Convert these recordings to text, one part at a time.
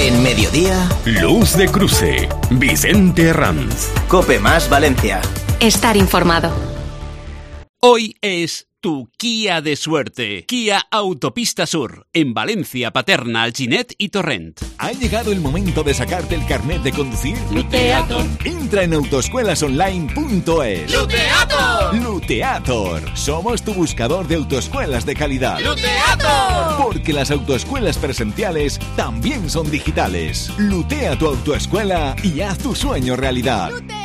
En Mediodía, Luz de Cruce, Vicente Herranz. COPE más Valencia. Estar informado. Hoy es tu Kia de suerte. Kia Autopista Sur, en Valencia, Paterna, Alginet y Torrent. ¿Ha llegado el momento de sacarte el carnet de conducir? Luteator. Entra en autoescuelasonline.es. ¡Luteator! Luteator. Somos tu buscador de autoescuelas de calidad. ¡Luteator! Porque las autoescuelas presenciales también son digitales. Lutea tu autoescuela y haz tu sueño realidad. ¡Luteator!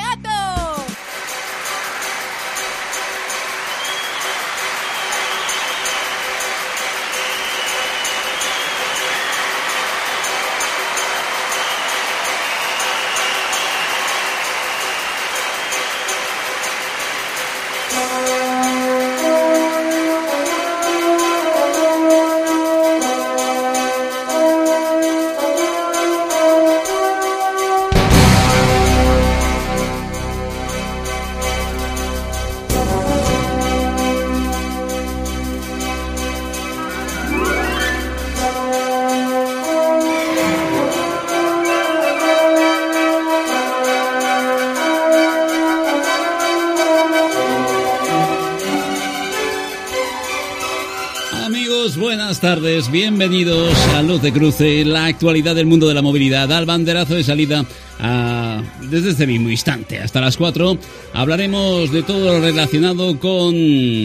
Buenas tardes, bienvenidos a Luz de Cruce, la actualidad del mundo de la movilidad. Al banderazo de salida desde este mismo instante hasta las 4 hablaremos de todo lo relacionado con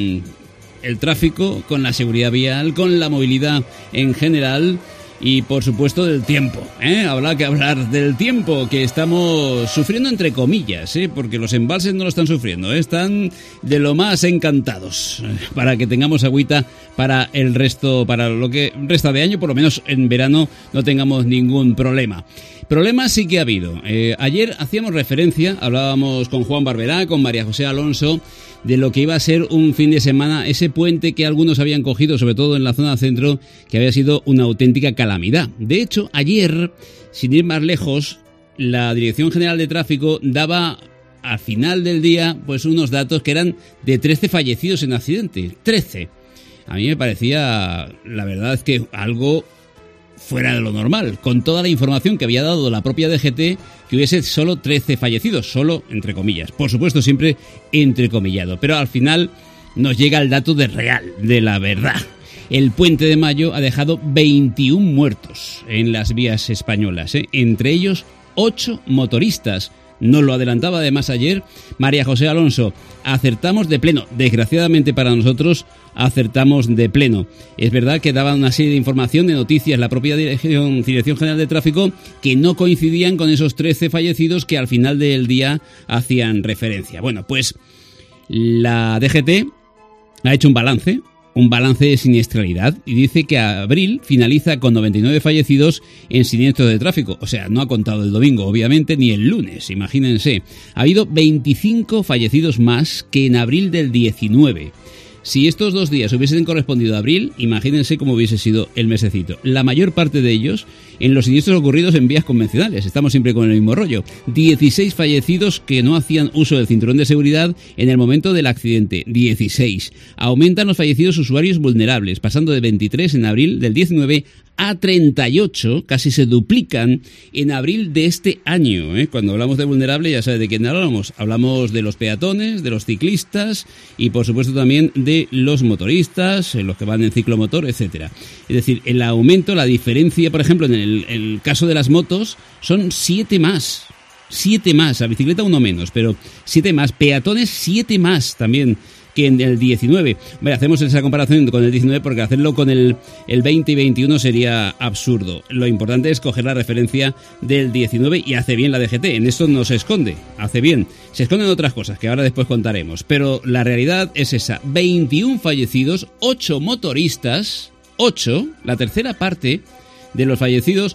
el tráfico, con la seguridad vial, con la movilidad en general y por supuesto del tiempo. Habrá que hablar del tiempo que estamos sufriendo entre comillas, porque los embalses no lo están sufriendo, están de lo más encantados para que tengamos agüita para el resto, para lo que resta de año, por lo menos en verano no tengamos ningún problema. Problemas sí que ha habido. Ayer hacíamos referencia, hablábamos con Juan Barberá, con María José Alonso, de lo que iba a ser un fin de semana, ese puente que algunos habían cogido, sobre todo en la zona centro, que había sido una auténtica calamidad. De hecho, ayer, sin ir más lejos, la Dirección General de Tráfico daba al final del día pues unos datos que eran de 13 fallecidos en accidente. 13. A mí me parecía, la verdad es que algo fuera de lo normal, con toda la información que había dado la propia DGT, que hubiese solo 13 fallecidos, solo entre comillas, por supuesto siempre entrecomillado, pero al final nos llega el dato de real, de la verdad. El Puente de Mayo ha dejado 21 muertos en las vías españolas, entre ellos 8 motoristas. Nos lo adelantaba además ayer María José Alonso. Acertamos de pleno. Desgraciadamente para nosotros, acertamos de pleno. Es verdad que daban una serie de información, de noticias, la propia Dirección General de Tráfico, que no coincidían con esos 13 fallecidos que al final del día hacían referencia. Bueno, pues la DGT ha hecho un balance de siniestralidad y dice que abril finaliza con 99 fallecidos en siniestros de tráfico. O sea, no ha contado el domingo, obviamente, ni el lunes, imagínense. Ha habido 25 fallecidos más que en abril del 19. Si estos 2 días hubiesen correspondido a abril, imagínense cómo hubiese sido el mesecito. La mayor parte de ellos en los siniestros ocurridos en vías convencionales. Estamos siempre con el mismo rollo. 16 fallecidos que no hacían uso del cinturón de seguridad en el momento del accidente. 16. Aumentan los fallecidos usuarios vulnerables, pasando de 23 en abril del 19 a 38, casi se duplican en abril de este año. Cuando hablamos de vulnerable, ya sabes de quién hablamos. Hablamos de los peatones, de los ciclistas y por supuesto también de los motoristas, los que van en ciclomotor, etcétera. Es decir, el aumento, la diferencia, por ejemplo, en el caso de las motos, son 7 más. 7 más, a bicicleta uno menos, pero 7 más. Peatones, 7 más también que en el 19. Bueno, hacemos esa comparación con el 19 porque hacerlo con el 20 y 21 sería absurdo. Lo importante es coger la referencia del 19 y hace bien la DGT. En esto no se esconde, hace bien. Se esconden otras cosas que ahora después contaremos. Pero la realidad es esa. 21 fallecidos, 8 motoristas, 8, la tercera parte de los fallecidos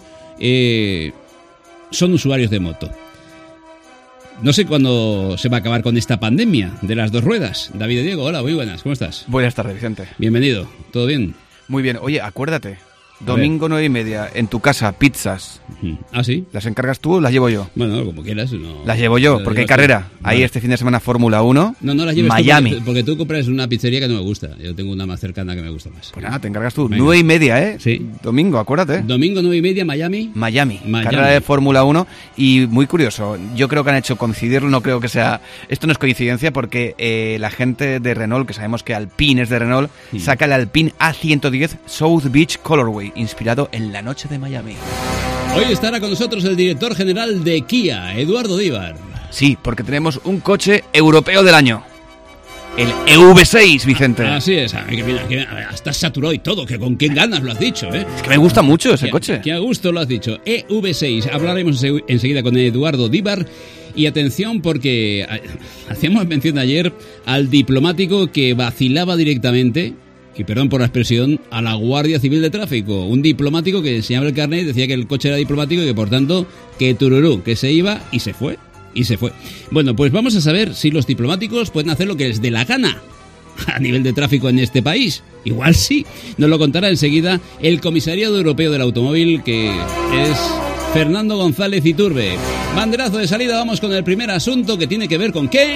son usuarios de moto. No sé cuándo se va a acabar con esta pandemia de las 2 ruedas. David y Diego, hola, muy buenas, ¿cómo estás? Buenas tardes, Vicente. Bienvenido, ¿todo bien? Muy bien, oye, acuérdate, domingo 9:30, en tu casa, pizzas. ¿Ah, sí? ¿Las encargas tú o las llevo yo? Bueno, como quieras. No, las llevo yo, porque hay carrera. Vale. Ahí este fin de semana Fórmula 1. No las lleves Miami. Porque tú compras una pizzería que no me gusta. Yo tengo una más cercana que me gusta más. Pues nada, te encargas tú. 9:30, ¿eh? Sí. Domingo, acuérdate. Domingo 9:30, Miami. Carrera de Fórmula 1. Y muy curioso, yo creo que han hecho coincidirlo, no creo que sea... Esto no es coincidencia porque la gente de Renault, que sabemos que Alpine es de Renault, saca el Alpine A110 South Beach Colorway, inspirado en la noche de Miami. Hoy estará con nosotros el director general de Kia, Eduardo Díbar. Sí, porque tenemos un coche europeo del año. El EV6, Vicente. Así es, estás saturado y todo, que con qué ganas lo has dicho, ¿eh? Es que me gusta mucho ese coche. Que a gusto lo has dicho. EV6, hablaremos enseguida con Eduardo Díbar. Y atención porque hacíamos mención ayer al diplomático que vacilaba directamente, y perdón por la expresión, a la Guardia Civil de Tráfico. Un diplomático que enseñaba el carnet, decía que el coche era diplomático y que por tanto, que tururú, que se iba y se fue. Bueno, pues vamos a saber si los diplomáticos pueden hacer lo que les dé la gana a nivel de tráfico en este país. Igual sí. Nos lo contará enseguida el Comisariado Europeo del Automóvil, que es Fernando González Iturbe. Banderazo de salida, vamos con el primer asunto que tiene que ver ¿con qué?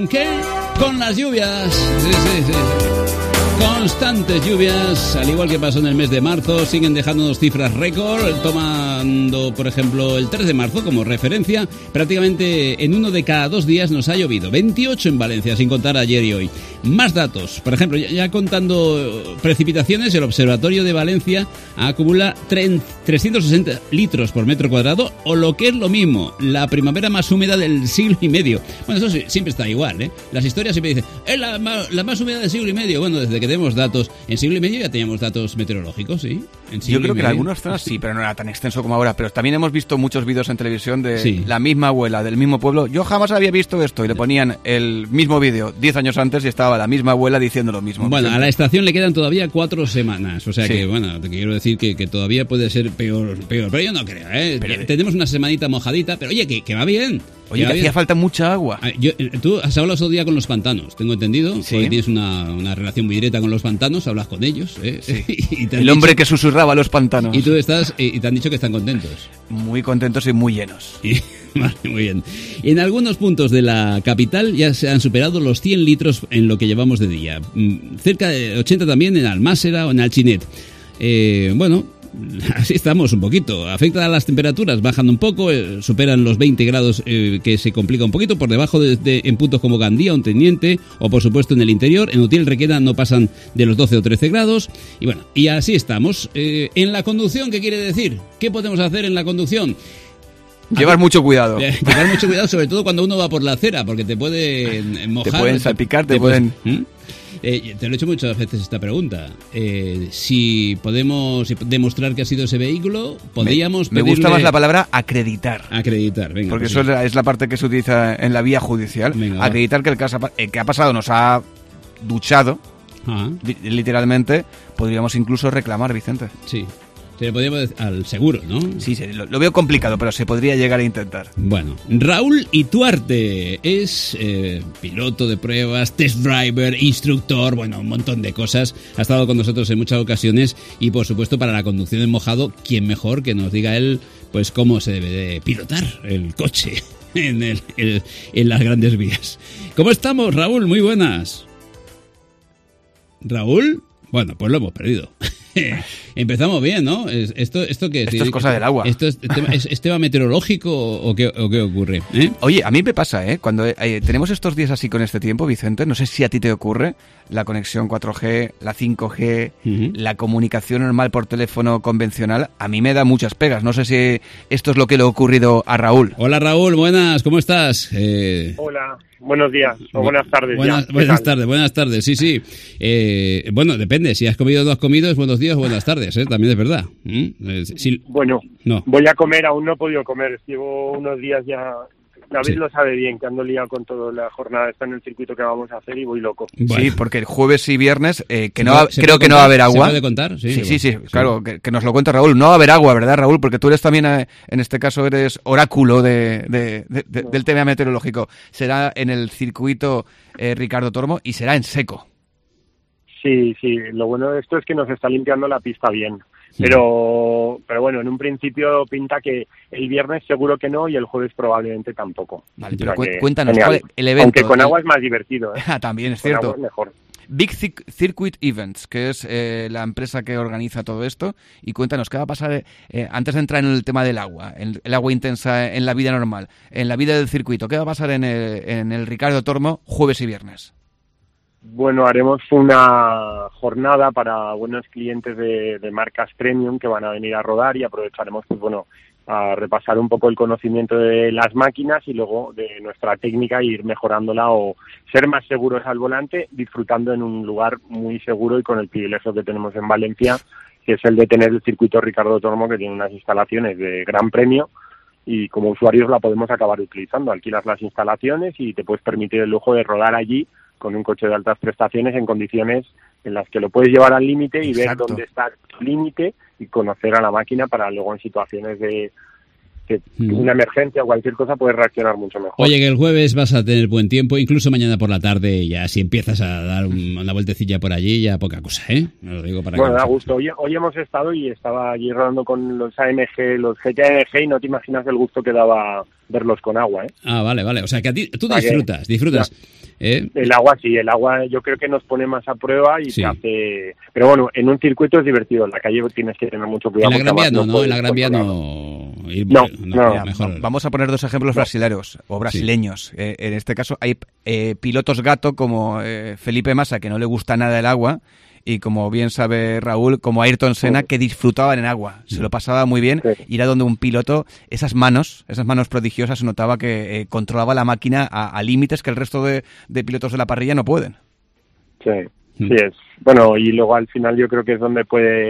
Con las lluvias. Sí. Constantes lluvias, al igual que pasó en el mes de marzo, siguen dejándonos cifras récord, tomando, por ejemplo, el 3 de marzo como referencia, prácticamente en 1 de cada 2 días nos ha llovido, 28 en Valencia, sin contar ayer y hoy. Más datos, por ejemplo, ya contando precipitaciones, el Observatorio de Valencia acumula 360 litros por metro cuadrado, o lo que es lo mismo, la primavera más húmeda del siglo y medio. Bueno, eso sí, siempre está igual, ¿eh? Las historias siempre dicen, es la más húmeda del siglo y medio. Bueno, desde que tenemos datos, en siglo y medio ya teníamos datos meteorológicos, ¿sí? Yo creo que en algunas zonas sí, pero no era tan extenso como ahora. Pero también hemos visto muchos vídeos en televisión de la misma abuela, del mismo pueblo. Yo jamás había visto esto, y le ponían el mismo vídeo 10 años antes y estaba la misma abuela diciendo lo mismo. Bueno, a la estación le quedan todavía 4 semanas, o sea que, bueno, te quiero decir que todavía puede ser peor, pero yo no creo, ¿eh? Pero, tenemos una semanita mojadita, pero oye, que va bien. Oye, que hacía falta mucha agua. Tú has hablado otro día con los pantanos, tengo entendido, porque tienes una relación muy directa con los pantanos, hablas con ellos, ¿eh? Sí. Y el hombre que susurraba a los pantanos. Y tú estás, y te han dicho que están contentos. Muy contentos y muy llenos. Vale, muy bien. En algunos puntos de la capital ya se han superado los 100 litros en lo que llevamos de día. Cerca de 80 también en Almásera o en Alchinet. Bueno, así estamos un poquito. Afecta a las temperaturas, bajan un poco, superan los 20 grados, que se complica un poquito. Por debajo en puntos como Gandía, Onteniente o por supuesto en el interior. En Utiel, Requena no pasan de los 12 o 13 grados. Y bueno, y así estamos. En la conducción, ¿qué quiere decir? ¿Qué podemos hacer en la conducción? Llevar mucho cuidado. Llevar mucho cuidado, sobre todo cuando uno va por la acera, porque te pueden mojar. Te pueden salpicar, te pueden... Te lo he hecho muchas veces esta pregunta. Si podemos demostrar que ha sido ese vehículo, podríamos pedirle... Me gusta más la palabra acreditar. Acreditar, venga. Porque eso es la parte que se utiliza en la vía judicial. Venga, acreditar que el que ha pasado nos ha duchado, literalmente, podríamos incluso reclamar, Vicente. Sí. Se le podría decir al seguro, ¿no? Sí, lo veo complicado, pero se podría llegar a intentar. Bueno, Raúl Ituarte es piloto de pruebas, test driver, instructor, bueno, un montón de cosas. Ha estado con nosotros en muchas ocasiones y, por supuesto, para la conducción en mojado, ¿quién mejor que nos diga él, pues, cómo se debe de pilotar el coche en las grandes vías? ¿Cómo estamos, Raúl? Muy buenas. ¿Raúl? Bueno, pues lo hemos perdido. Empezamos bien, ¿no? ¿Esto qué es? Esto es cosa del agua. ¿Esto es tema meteorológico o qué ocurre? Oye, a mí me pasa, cuando tenemos estos días así con este tiempo, Vicente, no sé si a ti te ocurre, la conexión 4G, la 5G, la comunicación normal por teléfono convencional, a mí me da muchas pegas. No sé si esto es lo que le ha ocurrido a Raúl. Hola, Raúl, buenas, ¿cómo estás? Hola. Buenos días o buenas tardes. Buenas tardes, sí. Bueno, depende, si has comido o no has comido, es buenos días o buenas tardes, también es verdad. Sí. Bueno, no. Voy a comer, aún no he podido comer, llevo unos días ya. David lo sabe bien, que ando liado con toda la jornada, está en el circuito que vamos a hacer y voy loco. Bueno. Sí, porque el jueves y viernes, creo que no va a haber agua. ¿Se puede contar? Sí, claro, que nos lo cuente Raúl. No va a haber agua, ¿verdad, Raúl? Porque tú eres también, en este caso, eres oráculo del tema meteorológico. Será en el circuito Ricardo Tormo y será en seco. Sí, lo bueno de esto es que nos está limpiando la pista bien. Pero bueno, en un principio pinta que el viernes seguro que no y el jueves probablemente tampoco. Vale, pero O sea cuéntanos, genial. el evento. Aunque con agua es más divertido, ¿eh? También es Con agua cierto. es mejor. Big Circuit Events, que es la empresa que organiza todo esto. Y cuéntanos, ¿qué va a pasar antes de entrar en el tema del agua, el agua intensa en la vida normal, en la vida del circuito? ¿Qué va a pasar en el Ricardo Tormo jueves y viernes? Bueno, haremos una jornada para buenos clientes de marcas premium que van a venir a rodar y aprovecharemos, pues bueno, a repasar un poco el conocimiento de las máquinas y luego de nuestra técnica e ir mejorándola o ser más seguros al volante, disfrutando en un lugar muy seguro y con el privilegio que tenemos en Valencia, que es el de tener el circuito Ricardo Tormo, que tiene unas instalaciones de gran premio y como usuarios la podemos acabar utilizando. Alquilas las instalaciones y te puedes permitir el lujo de rodar allí con un coche de altas prestaciones en condiciones en las que lo puedes llevar al límite y ver dónde está tu límite y conocer a la máquina para luego en situaciones de que una emergencia o cualquier cosa puedes reaccionar mucho mejor. Oye, que el jueves vas a tener buen tiempo, incluso mañana por la tarde ya si empiezas a dar una vueltecilla por allí, ya poca cosa, ¿eh? Me lo digo para bueno, que da gusto. Hoy hemos estado y estaba allí rodando con los AMG, los GT-AMG y no te imaginas el gusto que daba verlos con agua, ¿eh? Ah, vale. O sea, que a ti tú disfrutas. El agua sí, el agua yo creo que nos pone más a prueba y sí. te hace... Pero bueno, en un circuito es divertido, en la calle tienes que tener mucho cuidado. En la Gran Vía no, puedes en la Gran Vía controlarlo. no. Mejor. Vamos a poner dos ejemplos brasileños o brasileños. Sí. En este caso hay pilotos gato como Felipe Massa, que no le gusta nada el agua, y como bien sabe Raúl, como Ayrton Senna, que disfrutaban en agua, se lo pasaba muy bien, y era donde un piloto, esas manos prodigiosas, se notaba que controlaba la máquina a límites que el resto de pilotos de la parrilla no pueden. Sí es. Bueno, y luego al final yo creo que es donde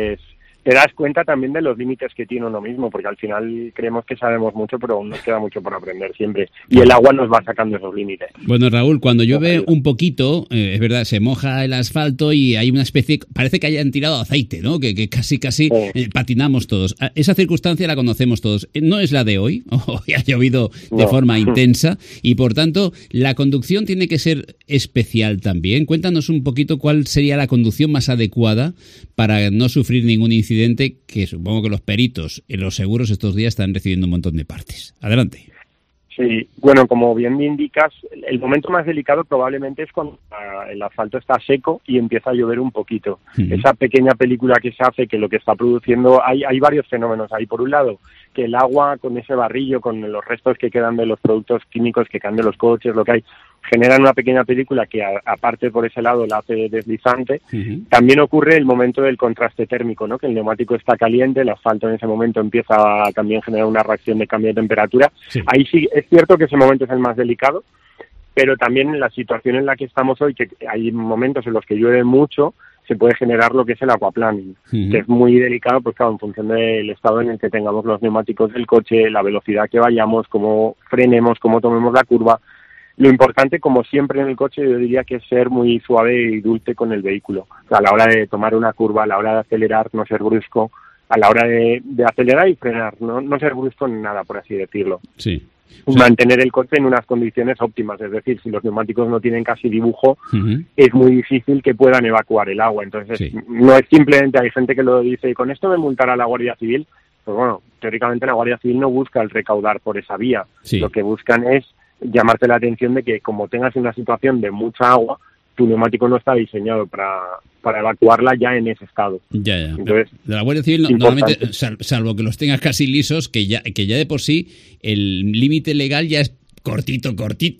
te das cuenta también de los límites que tiene uno mismo, porque al final creemos que sabemos mucho, pero aún nos queda mucho por aprender siempre. Y el agua nos va sacando esos límites. Bueno, Raúl, cuando llueve un poquito, es verdad, se moja el asfalto y hay una especie, parece que hayan tirado aceite, ¿no? Que casi patinamos todos. Esa circunstancia la conocemos todos. No es la de hoy, hoy ha llovido de forma intensa y por tanto la conducción tiene que ser especial también. Cuéntanos un poquito cuál sería la conducción más adecuada para no sufrir ningún incidente, que supongo que los peritos en los seguros estos días están recibiendo un montón de partes. Adelante. Sí, bueno, como bien me indicas, el momento más delicado probablemente es cuando el asfalto está seco y empieza a llover un poquito. Esa pequeña película que se hace, que lo que está produciendo, hay varios fenómenos ahí. Por un lado, que el agua con ese barrillo, con los restos que quedan de los productos químicos que quedan de los coches, lo que hay, generan una pequeña película que aparte por ese lado la hace deslizante. También ocurre el momento del contraste térmico, ¿no? Que el neumático está caliente, el asfalto en ese momento empieza a también generar una reacción de cambio de temperatura. Sí. Ahí sí es cierto que ese momento es el más delicado, pero también en la situación en la que estamos hoy, que hay momentos en los que llueve mucho, se puede generar lo que es el aquaplaning, que es muy delicado, pues claro, en función del estado en el que tengamos los neumáticos del coche, la velocidad que vayamos, cómo frenemos, cómo tomemos la curva. Lo importante, como siempre en el coche, yo diría que es ser muy suave y dulce con el vehículo. O sea, a la hora de tomar una curva, a la hora de acelerar, no ser brusco, a la hora de acelerar y frenar, no ser brusco en nada, por así decirlo. Sí. Mantener el coche en unas condiciones óptimas, es decir, si los neumáticos no tienen casi dibujo, es muy difícil que puedan evacuar el agua. Entonces, no es simplemente, hay gente que lo dice, con esto me multará la Guardia Civil. Pues bueno, teóricamente la Guardia Civil no busca el recaudar por esa vía. Lo que buscan es llamarte la atención de que como tengas una situación de mucha agua, tu neumático no está diseñado para evacuarla ya en ese estado. Ya. Entonces, de la Guardia Civil normalmente, salvo que los tengas casi lisos, que ya de por sí el límite legal ya es cortito,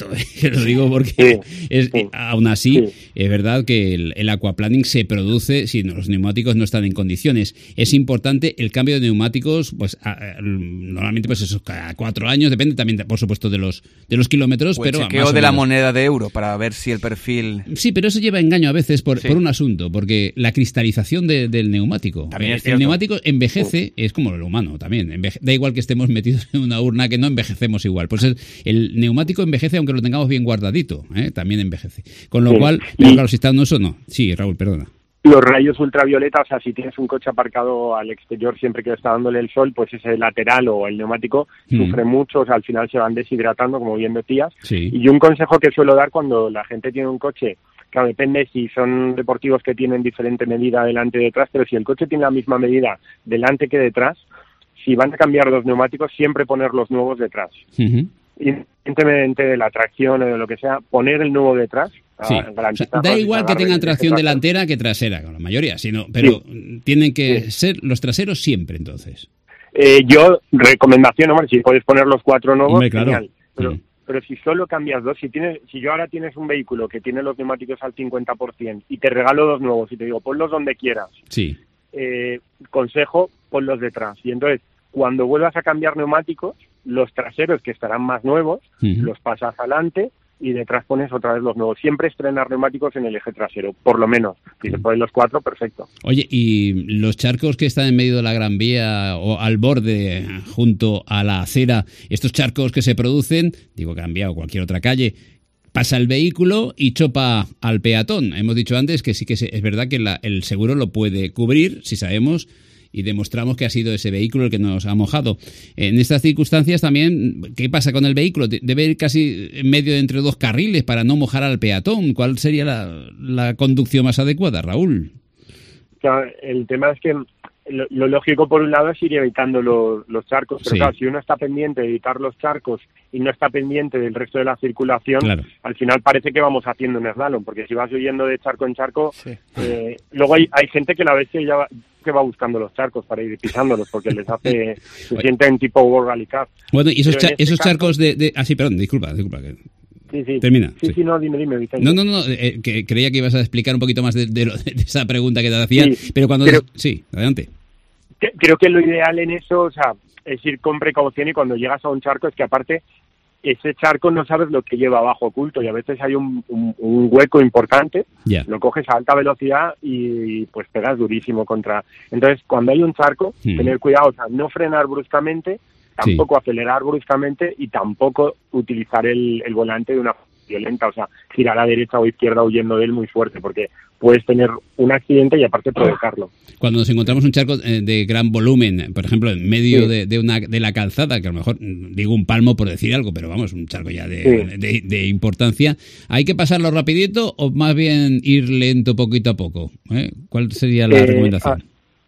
lo digo porque aún así es verdad que el aquaplaning se produce si los neumáticos no están en condiciones. Es importante el cambio de neumáticos, pues normalmente pues eso, cada 4 años, depende también por supuesto de los kilómetros, pues pero chequeo de la moneda de euro para ver si el perfil... Sí, pero eso lleva engaño a veces por un asunto, porque la cristalización del neumático. El neumático envejece, es como lo humano también, da igual que estemos metidos en una urna que no envejecemos igual. Pues el neumático envejece aunque lo tengamos bien guardadito, también envejece. Con lo cual, pero claro, si está en uso, no. Sí, Raúl, perdona. Los rayos ultravioleta, o sea, si tienes un coche aparcado al exterior siempre que está dándole el sol, pues ese lateral o el neumático sufre mucho, o sea, al final se van deshidratando, como bien decías. Y un consejo que suelo dar cuando la gente tiene un coche claro, depende si son deportivos que tienen diferente medida delante y detrás, pero si el coche tiene la misma medida delante que detrás, si van a cambiar dos neumáticos, siempre poner los nuevos detrás. Independientemente de la tracción o de lo que sea, poner el nuevo detrás. Sí. O sea, da igual que tengan tracción delantera que trasera, con la mayoría, pero tienen que ser los traseros siempre, entonces. Yo, recomendación, hombre, si puedes poner los 4 nuevos, hombre, claro. Genial. Pero si solo cambias 2, si yo ahora tienes un vehículo que tiene los neumáticos al 50% y te regalo 2 nuevos y te digo, ponlos donde quieras, sí. Consejo, ponlos detrás. Y entonces, cuando vuelvas a cambiar neumáticos, los traseros que estarán más nuevos, los pasas adelante y detrás pones otra vez los nuevos. Siempre estrenar neumáticos en el eje trasero, por lo menos. Si se ponen los 4, perfecto. Oye, ¿y los charcos que están en medio de la Gran Vía o al borde, junto a la acera, estos charcos que se producen, digo Gran Vía o cualquier otra calle, pasa el vehículo y chopa al peatón? Hemos dicho antes que sí que es verdad que el seguro lo puede cubrir, si sabemos y demostramos que ha sido ese vehículo el que nos ha mojado. En estas circunstancias también, ¿qué pasa con el vehículo? Debe ir casi en medio de entre 2 carriles para no mojar al peatón. ¿Cuál sería la conducción más adecuada, Raúl? Claro, el tema es que lo lógico por un lado es ir evitando los charcos, pero claro, si uno está pendiente de evitar los charcos y no está pendiente del resto de la circulación, al final parece que vamos haciendo un slalom, porque si vas huyendo de charco en charco, luego hay gente que la vez que va buscando los charcos para ir pisándolos, porque les hace, se sienten tipo World Rally Cup. Bueno, y esos charcos de... Ah, sí, perdón, disculpa. Sí. Termina. Sí, no, dime, Vicente. No, que creía que ibas a explicar un poquito más de esa pregunta que te hacía, pero cuando... Sí, adelante. Creo que lo ideal en eso, o sea, es ir con precaución, y cuando llegas a un charco es que aparte ese charco no sabes lo que lleva abajo oculto, y a veces hay un hueco importante, lo coges a alta velocidad y pues pegas durísimo contra... Entonces, cuando hay un charco, tener cuidado, o sea, no frenar bruscamente, tampoco acelerar bruscamente y tampoco utilizar el volante de una forma violenta, o sea, girar a derecha o izquierda huyendo de él muy fuerte, porque puedes tener un accidente y aparte provocarlo. Cuando nos encontramos un charco de gran volumen, por ejemplo, en medio de la calzada, que a lo mejor, digo un palmo por decir algo, pero vamos, un charco ya de importancia, ¿hay que pasarlo rapidito o más bien ir lento poquito a poco? ¿Cuál sería la recomendación?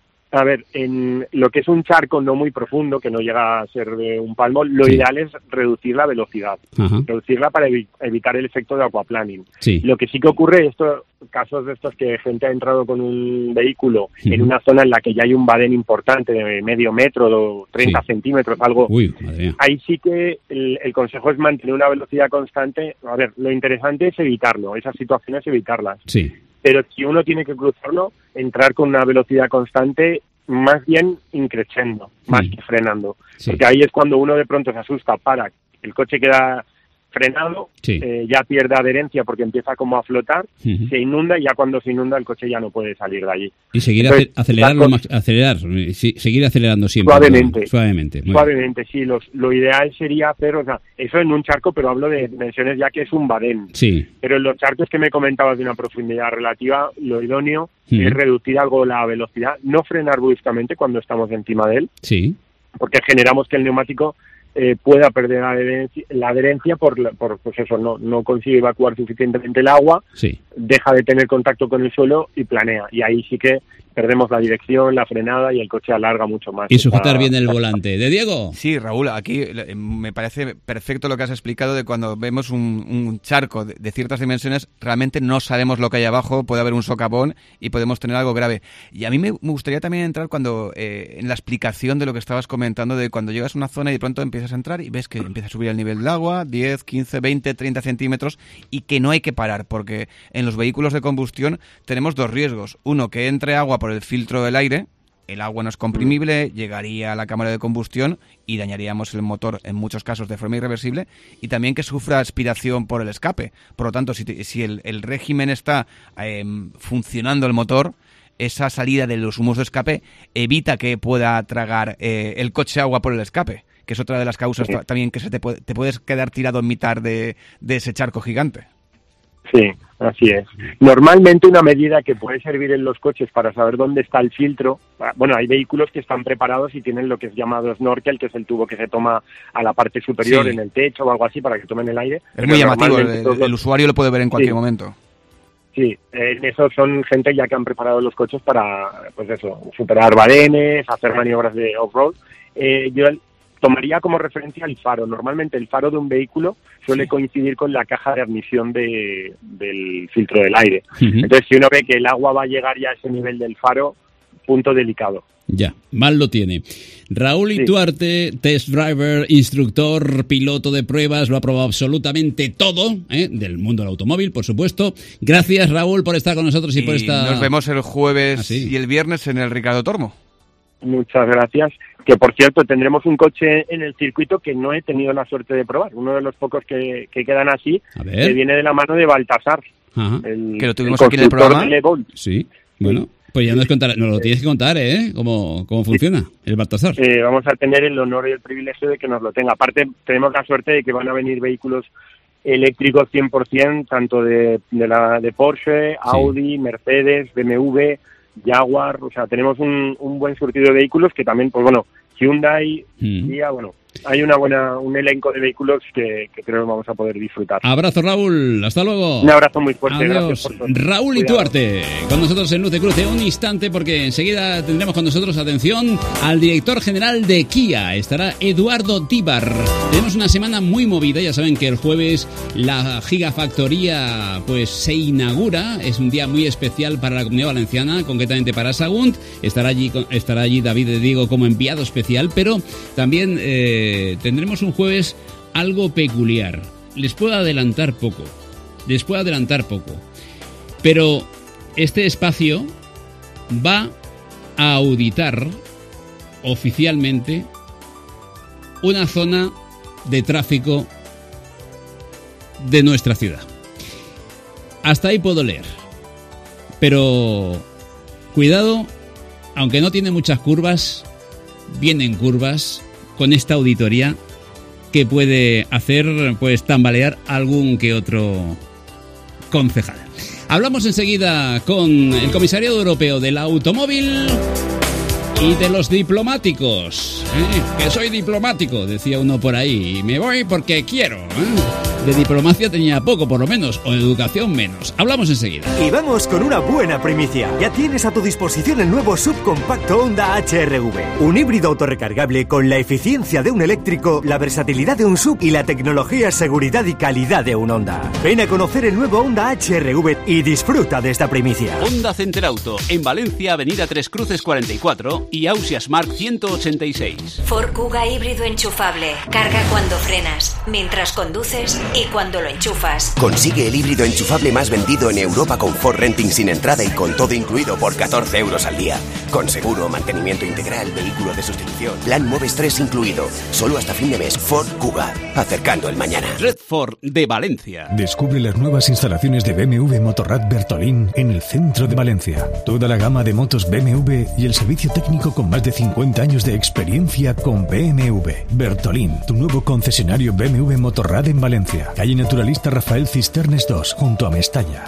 A ver, en lo que es un charco no muy profundo, que no llega a ser de un palmo, lo ideal es reducir la velocidad, reducirla para evitar el efecto de aquaplaning. Lo que sí que ocurre, casos de estos que gente ha entrado con un vehículo en una zona en la que ya hay un badén importante de medio metro o 30 centímetros, algo. Ahí sí que el consejo es mantener una velocidad constante. A ver, lo interesante es evitarlo, esas situaciones evitarlas. Pero si uno tiene que cruzarlo, entrar con una velocidad constante, más bien increciendo, más que frenando. Porque ahí es cuando uno de pronto se asusta, el coche queda frenado, ya pierde adherencia porque empieza como a flotar, se inunda, y ya cuando se inunda el coche ya no puede salir de allí. Y seguir seguir acelerando siempre. Suavemente, sí. Lo ideal sería hacer, o sea, eso en un charco, pero hablo de dimensiones ya que es un badén. Pero en los charcos que me comentabas de una profundidad relativa, lo idóneo es reducir algo la velocidad, no frenar bruscamente cuando estamos encima de él, porque generamos que el neumático pueda perder la adherencia por pues eso, no consigue evacuar suficientemente el agua, deja de tener contacto con el suelo y planea, y ahí sí que perdemos la dirección, la frenada, y el coche alarga mucho más. Y sujetar bien el volante. ¿De Diego? Sí, Raúl, aquí me parece perfecto lo que has explicado de cuando vemos un charco de ciertas dimensiones, realmente no sabemos lo que hay abajo, puede haber un socavón y podemos tener algo grave. Y a mí me gustaría también entrar en la explicación de lo que estabas comentando, de cuando llegas a una zona y de pronto empiezas a entrar y ves que empieza a subir el nivel del agua, 10, 15, 20, 30 centímetros, y que no hay que parar, porque en los vehículos de combustión tenemos 2 riesgos. Uno, que entre agua por el filtro del aire, el agua no es comprimible, llegaría a la cámara de combustión y dañaríamos el motor en muchos casos de forma irreversible, y también que sufra aspiración por el escape. Por lo tanto, si el régimen está funcionando el motor, esa salida de los humos de escape evita que pueda tragar el coche agua por el escape, que es otra de las causas también que te puedes quedar tirado en mitad de ese charco gigante. Sí, así es. Normalmente una medida que puede servir en los coches para saber dónde está el filtro, bueno, hay vehículos que están preparados y tienen lo que es llamado snorkel, que es el tubo que se toma a la parte superior en el techo o algo así para que tomen el aire. Es muy llamativo, el usuario lo puede ver en cualquier momento. Sí, en eso son gente ya que han preparado los coches para, pues eso, superar badenes, hacer maniobras de off-road. Yo tomaría como referencia el faro. Normalmente el faro de un vehículo suele coincidir con la caja de admisión del filtro del aire. Entonces, si uno ve que el agua va a llegar ya a ese nivel del faro, punto delicado. Ya, mal lo tiene. Raúl Ituarte, test driver, instructor, piloto de pruebas, lo ha probado absolutamente todo, del mundo del automóvil, por supuesto. Gracias, Raúl, por estar con nosotros y por esta... Nos vemos el jueves y el viernes en el Ricardo Tormo. Muchas gracias. Que, por cierto, tendremos un coche en el circuito que no he tenido la suerte de probar. Uno de los pocos que quedan así, que viene de la mano de Baltasar. Que lo tuvimos aquí en el programa. Sí, bueno... Pues ya nos lo tienes que contar, cómo funciona el Baltasar. Vamos a tener el honor y el privilegio de que nos lo tenga. Aparte, tenemos la suerte de que van a venir vehículos eléctricos 100%, tanto de Porsche, Audi, Mercedes, BMW, Jaguar. O sea, tenemos un buen surtido de vehículos que también, pues bueno, Hyundai, Kia, bueno... Hay un elenco de vehículos que creo que vamos a poder disfrutar. Abrazo, Raúl. Hasta luego. Un abrazo muy fuerte. Adiós. Gracias por todo. Raúl Ituarte, con nosotros en Luz de Cruce. Un instante, porque enseguida tendremos con nosotros, atención, al director general de Kia. Estará Eduardo Díbar. Tenemos una semana muy movida. Ya saben que el jueves la Gigafactoría pues se inaugura. Es un día muy especial para la Comunidad Valenciana, concretamente para Sagunt. Estará allí David de Diego como enviado especial, pero también... tendremos un jueves algo peculiar. Les puedo adelantar poco, pero este espacio va a auditar oficialmente una zona de tráfico de nuestra ciudad. Hasta ahí puedo leer, pero cuidado, aunque no tiene muchas curvas, vienen curvas con esta auditoría que puede hacer pues tambalear algún que otro concejal. Hablamos enseguida con el Comisariado Europeo del Automóvil y de los diplomáticos. Que soy diplomático, decía uno por ahí, y me voy porque quiero. De diplomacia tenía poco, por lo menos, o de educación menos. Hablamos enseguida. Y vamos con una buena primicia. Ya tienes a tu disposición el nuevo subcompacto Honda HR-V. Un híbrido autorrecargable con la eficiencia de un eléctrico, la versatilidad de un sub y la tecnología, seguridad y calidad de un Honda. Ven a conocer el nuevo Honda HR-V y disfruta de esta primicia. Honda Center Auto, en Valencia, Avenida Tres Cruces 44 y Ausias Mark 186. Ford Kuga híbrido enchufable. Carga cuando frenas, mientras conduces y cuando lo enchufas. Consigue el híbrido enchufable más vendido en Europa con Ford Renting sin entrada y con todo incluido por 14 euros al día. Con seguro, mantenimiento integral, vehículo de sustitución, plan Moves 3 incluido. Solo hasta fin de mes. Ford Kuga. Acercando el mañana. Red Ford de Valencia. Descubre las nuevas instalaciones de BMW Motorrad Bertolín en el centro de Valencia. Toda la gama de motos BMW y el servicio técnico con más de 50 años de experiencia con BMW. Bertolín, tu nuevo concesionario BMW Motorrad en Valencia. Calle Naturalista Rafael Cisternes 2, junto a Mestalla.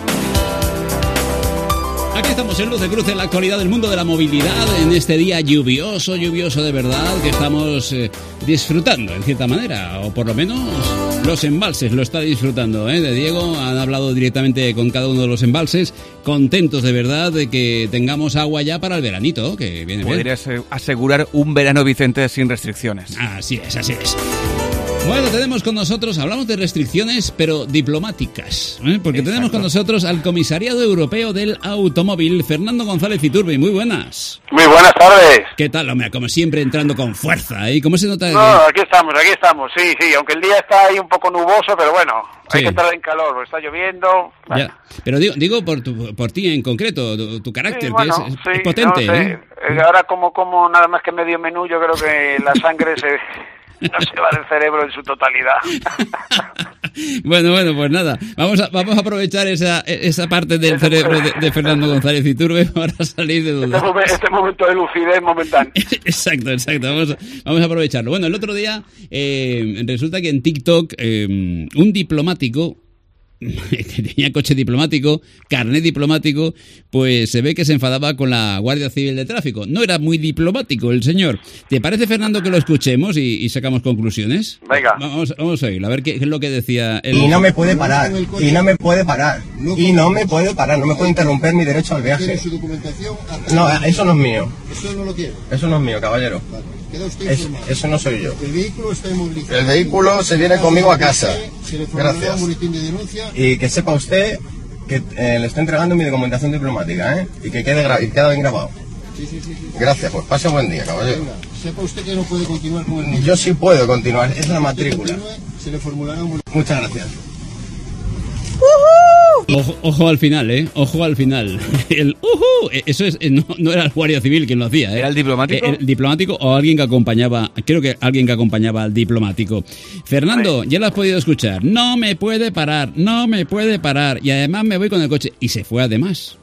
Aquí estamos en Luz de Cruce, en la actualidad del mundo de la movilidad, en este día lluvioso de verdad, que estamos disfrutando en cierta manera, o por lo menos los embalses lo está disfrutando, de Diego. Han hablado directamente con cada uno de los embalses, contentos de verdad de que tengamos agua ya para el veranito, que viene bien. Podrías asegurar un verano, Vicente, sin restricciones. Así es. Bueno, tenemos con nosotros, hablamos de restricciones, pero diplomáticas, porque tenemos con nosotros al Comisariado Europeo del Automóvil, Fernando González Iturbe. Muy buenas. Muy buenas tardes. ¿Qué tal, hombre? Como siempre, entrando con fuerza, ¿Cómo se nota? No, aquí estamos, sí, aunque el día está ahí un poco nuboso, pero bueno, hay que entrar en calor, porque está lloviendo. Ya. Pero digo por ti en concreto, tu carácter, sí, bueno, que es potente. No sé. Ahora como nada más que medio menú, yo creo que la sangre no se va del cerebro en su totalidad. Bueno, pues nada. Vamos a aprovechar esa parte del cerebro de Fernando González Iturbe para salir de dudas. Este momento de lucidez momentáneo. Exacto. Vamos a aprovecharlo. Bueno, el otro día resulta que en TikTok un diplomático que tenía coche diplomático, carnet diplomático, pues se ve que se enfadaba con la Guardia Civil de Tráfico. No era muy diplomático el señor. ¿Te parece, Fernando, que lo escuchemos y sacamos conclusiones? Venga. Vamos a oír, a ver qué es lo que decía él. Y no me puede parar, y no me puede parar, y no me puede parar, no me puede interrumpir mi derecho al viaje. Su documentación. No, eso no es mío. Eso no lo quiere. Eso no es mío, caballero. Vale. Queda usted informado. Eso no soy yo. El vehículo está inmovilizado. El vehículo se viene conmigo a casa. Se le formulará Gracias. un boletín de denuncia. Y que sepa usted que le estoy entregando mi documentación diplomática, ¿eh? Y que queda bien grabado. Sí. Gracias, pues pase buen día, caballero. Venga, sepa usted que no puede continuar con el niño. Yo sí puedo continuar, es la matrícula. Se le formulará un boletín. Muchas gracias. Ojo al final, ¿eh? Ojo al final. El eso es, no era el Guardia Civil quien lo hacía, ¿eh? ¿Era el diplomático? El diplomático o alguien que acompañaba, creo que alguien que acompañaba al diplomático. Fernando, ya lo has podido escuchar. No me puede parar. Y además me voy con el coche. Y se fue además.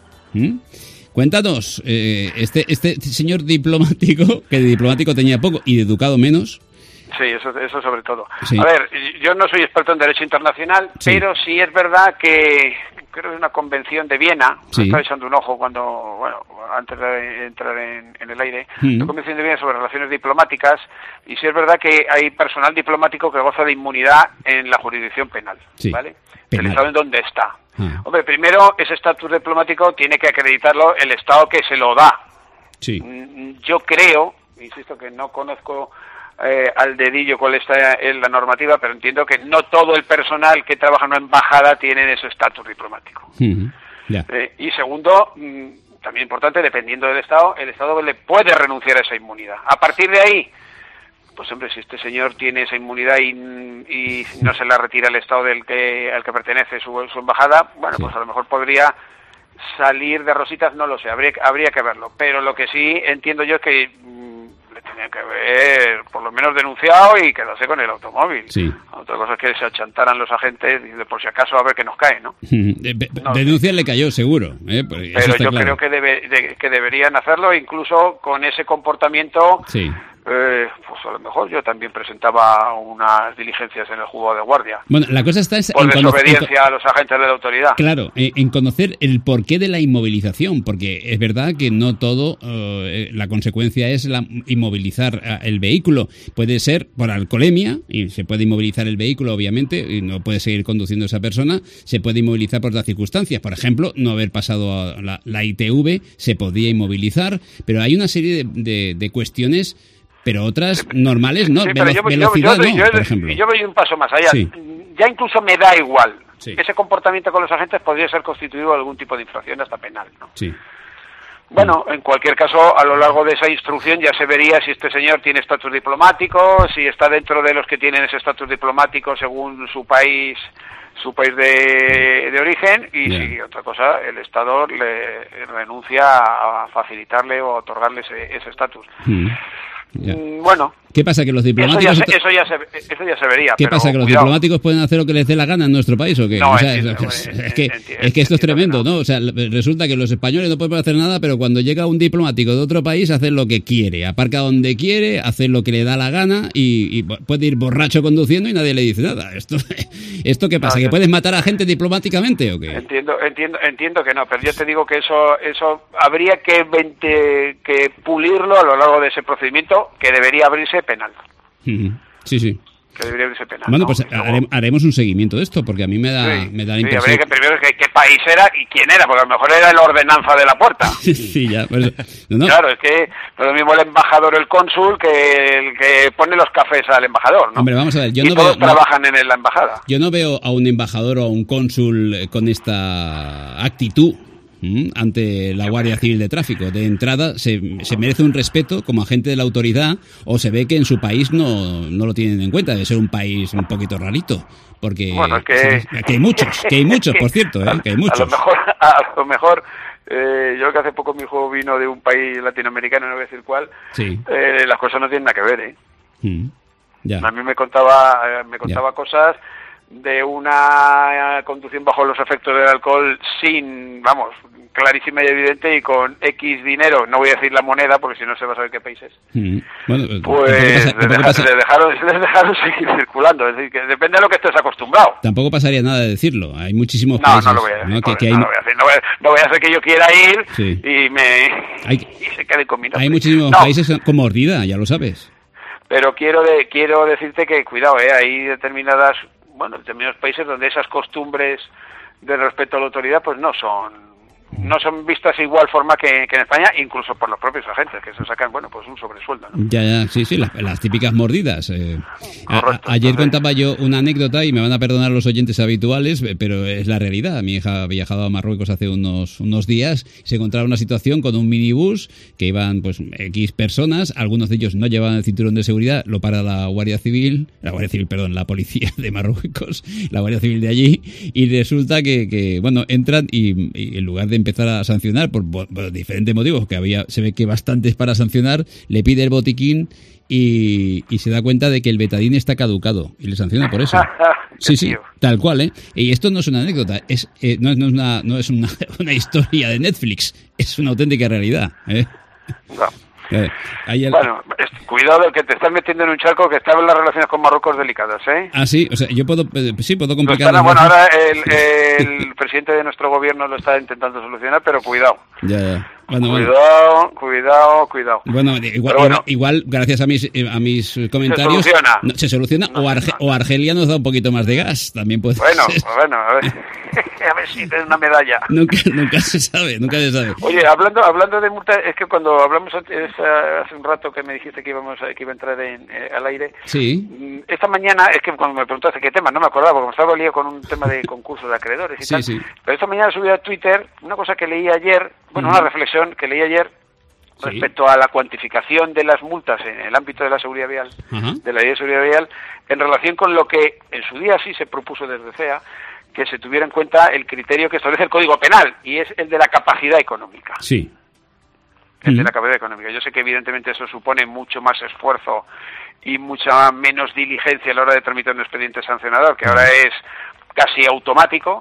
Cuéntanos, este señor diplomático, que de diplomático tenía poco y de educado menos. Sí, eso sobre todo. Sí. A ver, yo no soy experto en derecho internacional, Sí. pero sí es verdad que creo que es una convención de Viena, Sí. estaba echando un ojo antes de entrar en el aire, Mm. la convención de Viena sobre relaciones diplomáticas, y sí es verdad que hay personal diplomático que goza de inmunidad en la jurisdicción penal, Sí. ¿vale? Penal. Se le sabe dónde está. Ah. Hombre, primero, ese estatus diplomático tiene que acreditarlo el Estado que se lo da. Sí. Yo creo, insisto que no conozco al dedillo cuál está en la normativa, pero entiendo que no todo el personal que trabaja en una embajada tiene ese estatus diplomático. Ya. Y segundo, también importante, dependiendo del Estado, el Estado le puede renunciar a esa inmunidad. A partir de ahí, pues hombre, si este señor tiene esa inmunidad y no se la retira el Estado al que pertenece su embajada, bueno, Sí. pues a lo mejor podría salir de rositas, no lo sé, habría que verlo. Pero lo que sí entiendo yo es que le tenían que haber por lo menos denunciado y quedarse con el automóvil. Sí. Otra cosa es que se achantaran los agentes y de por si acaso a ver que nos cae, ¿no? Denuncia le cayó, seguro. Pues eso Pero está yo claro. creo que deberían hacerlo, incluso con ese comportamiento. Sí. Pues a lo mejor yo también presentaba unas diligencias en el juzgado de guardia Bueno, la cosa está por desobediencia a los agentes de la autoridad. Claro, en conocer el porqué de la inmovilización, porque es verdad que no todo, la consecuencia es inmovilizar el vehículo. Puede ser por alcoholemia, y se puede inmovilizar el vehículo, obviamente, y no puede seguir conduciendo esa persona. Se puede inmovilizar por otras circunstancias. Por ejemplo, no haber pasado a la ITV, se podía inmovilizar, pero hay una serie de cuestiones, pero otras normales no, Sí, pero velocidad no, por ejemplo. yo voy un paso más allá. Sí. Ya incluso me da igual. Sí. Ese comportamiento con los agentes podría ser constituido de algún tipo de infracción, hasta penal, ¿no? Sí. Bueno, en cualquier caso, a lo largo de esa instrucción ya se vería si este señor tiene estatus diplomático, si está dentro de los que tienen ese estatus diplomático según su país de origen, y si otra cosa, el Estado le renuncia a facilitarle o a otorgarle ese estatus. Bueno, ¿qué pasa? ¿Que los diplomáticos... eso ya se vería. ¿Qué pero pasa? ¿Que los cuidado. diplomáticos pueden hacer lo que les dé la gana en nuestro país o qué? No, O sea, entiendo, es que esto es tremendo, ¿no? O sea, resulta que los españoles no pueden hacer nada, pero cuando llega un diplomático de otro país, hace lo que quiere, aparca donde quiere, hace lo que le da la gana y puede ir borracho conduciendo y nadie le dice nada. ¿Esto qué pasa? ¿Que puedes matar a gente diplomáticamente o qué? Entiendo que no, pero yo te digo que eso habría que pulirlo a lo largo de ese procedimiento, que debería abrirse penal. Sí. Que debería abrirse penal. Bueno, ¿no? pues haremos un seguimiento de esto, porque a mí me da la impresión... habría que primero qué país era y quién era, porque a lo mejor era la ordenanza de la puerta. Sí, ya. Pues, no. Claro, es que no es lo mismo el embajador o el cónsul que el que pone los cafés al embajador, ¿no? Hombre, vamos a ver, y todos trabajan en la embajada. Yo no veo a un embajador o a un cónsul con esta actitud ante la Guardia Civil de Tráfico. De entrada se merece un respeto como agente de la autoridad, o se ve que en su país no lo tienen en cuenta. Debe ser un país un poquito rarito, porque bueno, es que hay muchos, por cierto, que hay muchos. A lo mejor yo que hace poco mi hijo vino de un país latinoamericano, no voy a decir cuál, sí. Las cosas no tienen nada que ver, Ya. A mí me contaba cosas de una conducción bajo los efectos del alcohol sin, vamos, clarísima y evidente y con X dinero, no voy a decir la moneda porque si no se va a saber qué país es, bueno, pues les dejaron seguir circulando, es decir, que depende de lo que estés acostumbrado. Tampoco pasaría nada de decirlo, hay muchísimos países... No lo voy a decir, ¿no? No voy a hacer que yo quiera ir y se quede con mi nombre. Hay muchísimos países con mordida, ya lo sabes. Pero quiero decirte que cuidado, hay determinados países donde esas costumbres de respeto a la autoridad pues no son vistas de igual forma que en España, incluso por los propios agentes que se sacan un sobresueldo, ¿no? Sí, las típicas mordidas. Ayer contaba yo una anécdota y me van a perdonar los oyentes habituales, pero es la realidad. Mi hija ha viajado a Marruecos hace unos días, se encontraba una situación con un minibús que iban X personas, algunos de ellos no llevaban el cinturón de seguridad, lo para la policía de Marruecos, la Guardia Civil de allí, y resulta que entran y en lugar de empezar a sancionar por diferentes motivos, que se ve que bastantes para sancionar, le pide el botiquín y se da cuenta de que el betadine está caducado y le sanciona por eso. Sí, tal cual, ¿eh? Y esto no es una anécdota, no es una historia de Netflix, es una auténtica realidad, ¿eh? No. Cuidado que te estás metiendo en un charco que está en las relaciones con Marruecos delicadas, ¿eh? Ah, sí, o sea, yo puedo complicar. Ahora el presidente de nuestro gobierno lo está intentando solucionar, pero cuidado. Ya. Cuidado. Bueno, igual gracias a mis comentarios se soluciona o Argelia nos da un poquito más de gas, también puede ser. Bueno, a ver. A ver si tienes una medalla. Nunca se sabe. Oye, hablando de multa, es que cuando hablamos hace un rato que me dijiste que iba a entrar al aire. Sí. Esta mañana, es que cuando me preguntaste qué tema, no me acordaba, porque me estaba lío con un tema de concurso de acreedores y tal. Sí. Pero esta mañana subí a Twitter una cosa que leí ayer, una reflexión que leí ayer respecto a la cuantificación de las multas en el ámbito de la seguridad vial, de la ley de seguridad vial, en relación con lo que en su día sí se propuso desde CEA, que se tuviera en cuenta el criterio que establece el Código Penal, y es el de la capacidad económica. Sí. El de la capacidad económica. Yo sé que evidentemente eso supone mucho más esfuerzo y mucha menos diligencia a la hora de tramitar un expediente sancionador, que ahora es casi automático,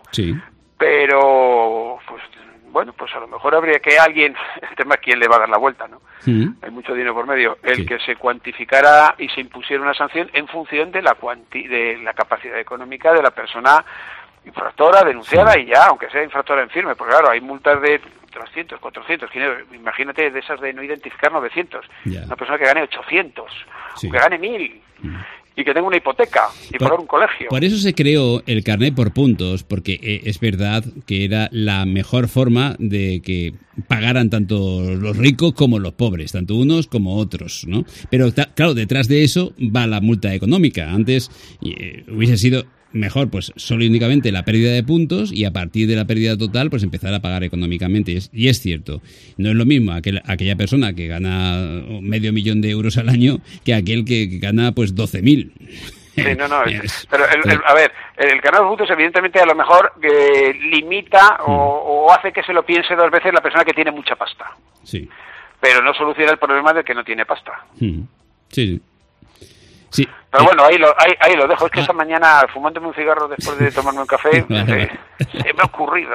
pero pues a lo mejor habría que el tema es quién le va a dar la vuelta, ¿no? Hay mucho dinero por medio, que se cuantificara y se impusiera una sanción en función de la capacidad económica de la persona infractora, denunciada, y ya, aunque sea infractora en firme, porque claro, hay multas de 300, 400, imagínate de esas de no identificar 900, una persona que gane 800, o que gane 1000, y que tenga una hipoteca y pagar un colegio. Por eso se creó el carnet por puntos, porque es verdad que era la mejor forma de que pagaran tanto los ricos como los pobres, tanto unos como otros, ¿no? Pero claro, detrás de eso va la multa económica. Antes hubiese sido mejor pues solo y únicamente la pérdida de puntos, y a partir de la pérdida total pues empezar a pagar económicamente. Y es cierto, no es lo mismo aquella persona que gana $500,000 de euros al año que aquel que gana pues 12.000. Sí, pero a ver, el carnet de puntos evidentemente a lo mejor limita o hace que se lo piense dos veces la persona que tiene mucha pasta. Sí. Pero no soluciona el problema del que no tiene pasta. Sí. Pero bueno, ahí lo dejo. Es que esta mañana, fumándome un cigarro después de tomarme un café, se me ha ocurrido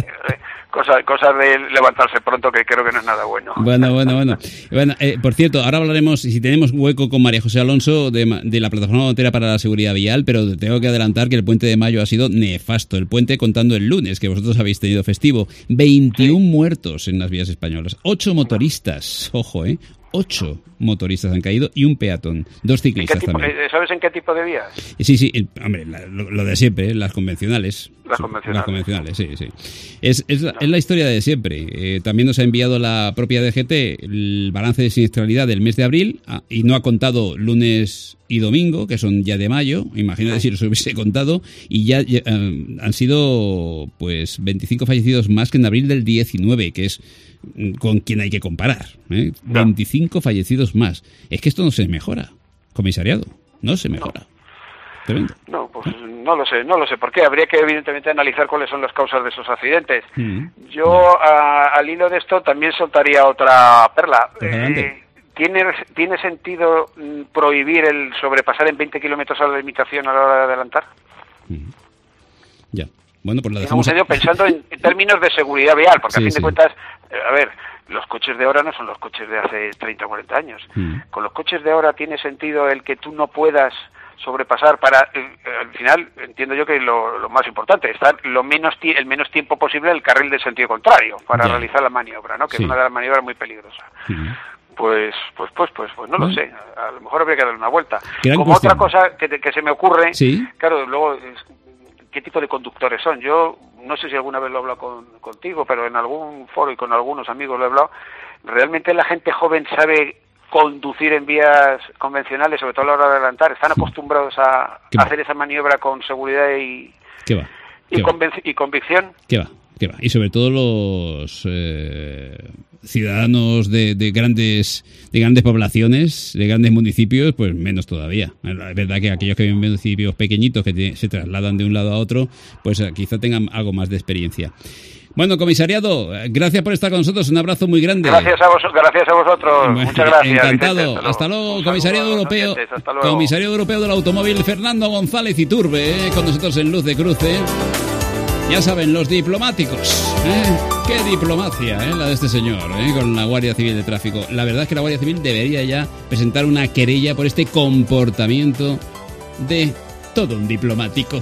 cosas de levantarse pronto, que creo que no es nada bueno. Bueno, por cierto, ahora hablaremos, si tenemos hueco, con María José Alonso de la Plataforma Montera para la Seguridad Vial, pero tengo que adelantar que el puente de mayo ha sido nefasto. El puente contando el lunes, que vosotros habéis tenido festivo. 21 muertos en las vías españolas. 8 motoristas, ojo, 8 motoristas han caído y un peatón. 2 ciclistas también. ¿Sabes en qué tipo de vías? Sí, hombre, lo de siempre, las convencionales. Las convencionales, sí. Es la historia de siempre. También nos ha enviado la propia DGT el balance de siniestralidad del mes de abril, y no ha contado lunes y domingo, que son ya de mayo. Imagínate si los hubiese contado, y ya han sido pues 25 fallecidos más que en abril del 19, que es con quien hay que comparar, 25 fallecidos más. Es que esto no se mejora, comisariado, no se mejora. Tremendo. No, pues no lo sé por qué. Habría que evidentemente analizar cuáles son las causas de esos accidentes. Yo al hilo de esto también soltaría otra perla. ¿Tiene sentido prohibir el sobrepasar en 20 kilómetros a la limitación a la hora de adelantar? Ya. Bueno, pues la En dejamos. algún sentido, pensando en términos de seguridad vial, porque a fin de cuentas, a ver, los coches de ahora no son los coches de hace 30 o 40 años. Con los coches de ahora tiene sentido el que tú no puedas sobrepasar para, al final, entiendo yo que lo más importante, estar el menos tiempo posible en el carril del sentido contrario para realizar la maniobra, ¿no? Que es una de las maniobras muy peligrosas. Pues no lo sé, a lo mejor habría que darle una vuelta. Como otra cosa que se me ocurre, claro, luego, ¿qué tipo de conductores son? Yo no sé si alguna vez lo he hablado contigo, pero en algún foro y con algunos amigos lo he hablado. ¿Realmente la gente joven sabe conducir en vías convencionales, sobre todo a la hora de adelantar? ¿Están acostumbrados a hacer esa maniobra con seguridad y convicción? ¿Qué va? Y sobre todo los ciudadanos de grandes poblaciones, de grandes municipios, pues menos todavía. Es verdad que aquellos que viven en municipios pequeñitos que se trasladan de un lado a otro, pues quizá tengan algo más de experiencia. Bueno, comisariado, gracias por estar con nosotros. Un abrazo muy grande. Gracias a vosotros. Muchas gracias. Encantado. Vicente, hasta luego, comisariado europeo. Hasta luego. Comisario europeo del automóvil, Fernando González Iturbe, con nosotros en Luz de Cruce. Ya saben, los diplomáticos. Qué diplomacia, la de este señor, con la Guardia Civil de Tráfico. La verdad es que la Guardia Civil debería ya presentar una querella por este comportamiento de todo un diplomático.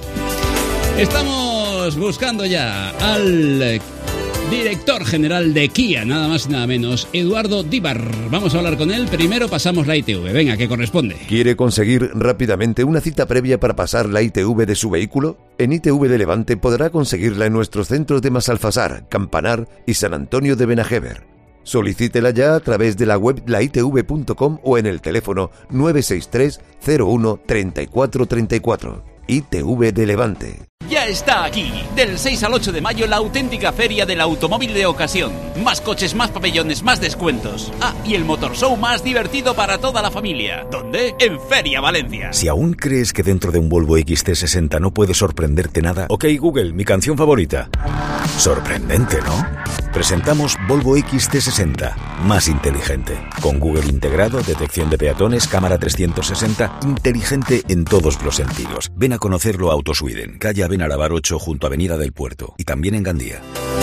Estamos buscando ya al director general de Kia, nada más y nada menos, Eduardo Díbar. Vamos a hablar con él. Primero pasamos la ITV. Venga, que corresponde. ¿Quiere conseguir rápidamente una cita previa para pasar la ITV de su vehículo? En ITV de Levante podrá conseguirla en nuestros centros de Masalfasar, Campanar y San Antonio de Benajever. Solicítela ya a través de la web laitv.com o en el teléfono 963 01 34 34. ITV de Levante. Ya está aquí. Del 6 al 8 de mayo, la auténtica feria del automóvil de ocasión. Más coches, más pabellones, más descuentos. Ah, y el motor show más divertido para toda la familia. ¿Dónde? En Feria Valencia. Si aún crees que dentro de un Volvo XC60 no puede sorprenderte nada, ok Google, mi canción favorita. Sorprendente, ¿no? Presentamos Volvo XC60, más inteligente. Con Google integrado, detección de peatones, cámara 360, inteligente en todos los sentidos. Ven a conocerlo a Autosweden, calle Benarabar 8 junto a Avenida del Puerto y también en Gandía.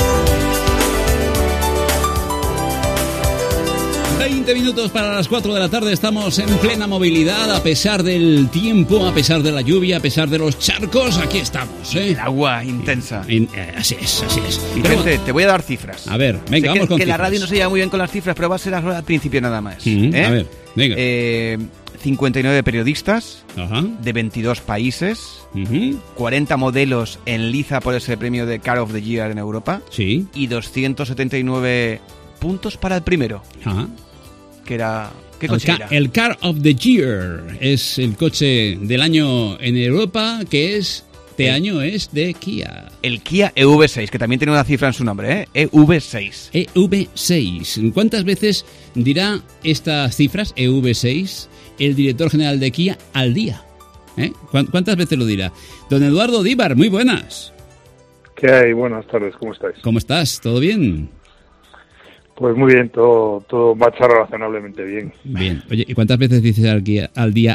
20 minutos para las 4 de la tarde, estamos en plena movilidad, a pesar del tiempo, a pesar de la lluvia, a pesar de los charcos, aquí estamos. El agua intensa. Así es. Vicente, te voy a dar cifras. A ver, venga, vamos con que cifras. La radio no se lleva muy bien con las cifras, pero va a ser al principio nada más. A ver, venga. 59 periodistas de 22 países, 40 modelos en liza por ese premio de Car of the Year en Europa y 279 puntos para el primero. Que era... ¿Qué coche era? El Car of the Year es el coche del año en Europa, que es... Este año es de Kia. El Kia EV6, que también tiene una cifra en su nombre, EV6. EV6. ¿Cuántas veces dirá estas cifras, EV6, el director general de Kia al día? ¿Cuántas veces lo dirá? Don Eduardo Díbar, muy buenas. ¿Qué hay? Buenas tardes, ¿cómo estáis? ¿Cómo estás? ¿Todo bien? Pues muy bien, todo marcha razonablemente bien. Bien. Oye, ¿y cuántas veces dices al Kia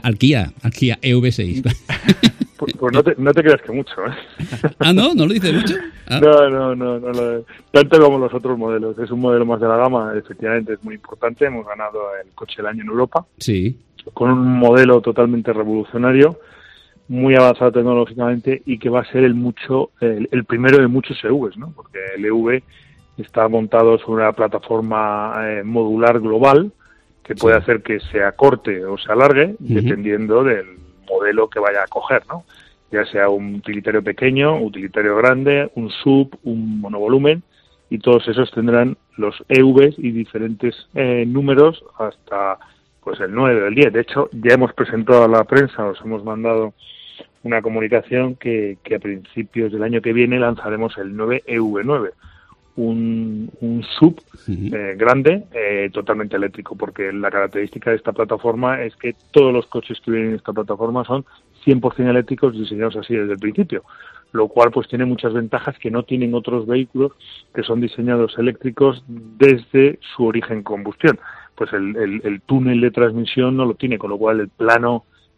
EV6? Pues no te creas que mucho, ¿eh? ¿No? ¿No lo dices mucho? No, tanto como los otros modelos. Es un modelo más de la gama, efectivamente es muy importante. Hemos ganado el coche del año en Europa. Sí. Con un modelo totalmente revolucionario, muy avanzado tecnológicamente y que va a ser el primero de muchos EVs, ¿no? Porque el EV está montado sobre una plataforma modular global que puede hacer que se acorte o se alargue dependiendo del modelo que vaya a coger, ¿no? Ya sea un utilitario pequeño, utilitario grande, un sub, un monovolumen, y todos esos tendrán los EVs y diferentes números hasta pues el 9 o el 10. De hecho, ya hemos presentado a la prensa, os hemos mandado una comunicación que a principios del año que viene lanzaremos el 9 EV9, un sub grande, totalmente eléctrico, porque la característica de esta plataforma es que todos los coches que vienen en esta plataforma son 100% eléctricos, diseñados así desde el principio, lo cual pues tiene muchas ventajas que no tienen otros vehículos que son diseñados eléctricos desde su origen combustión. Pues el túnel de transmisión no lo tiene, con lo cual el plano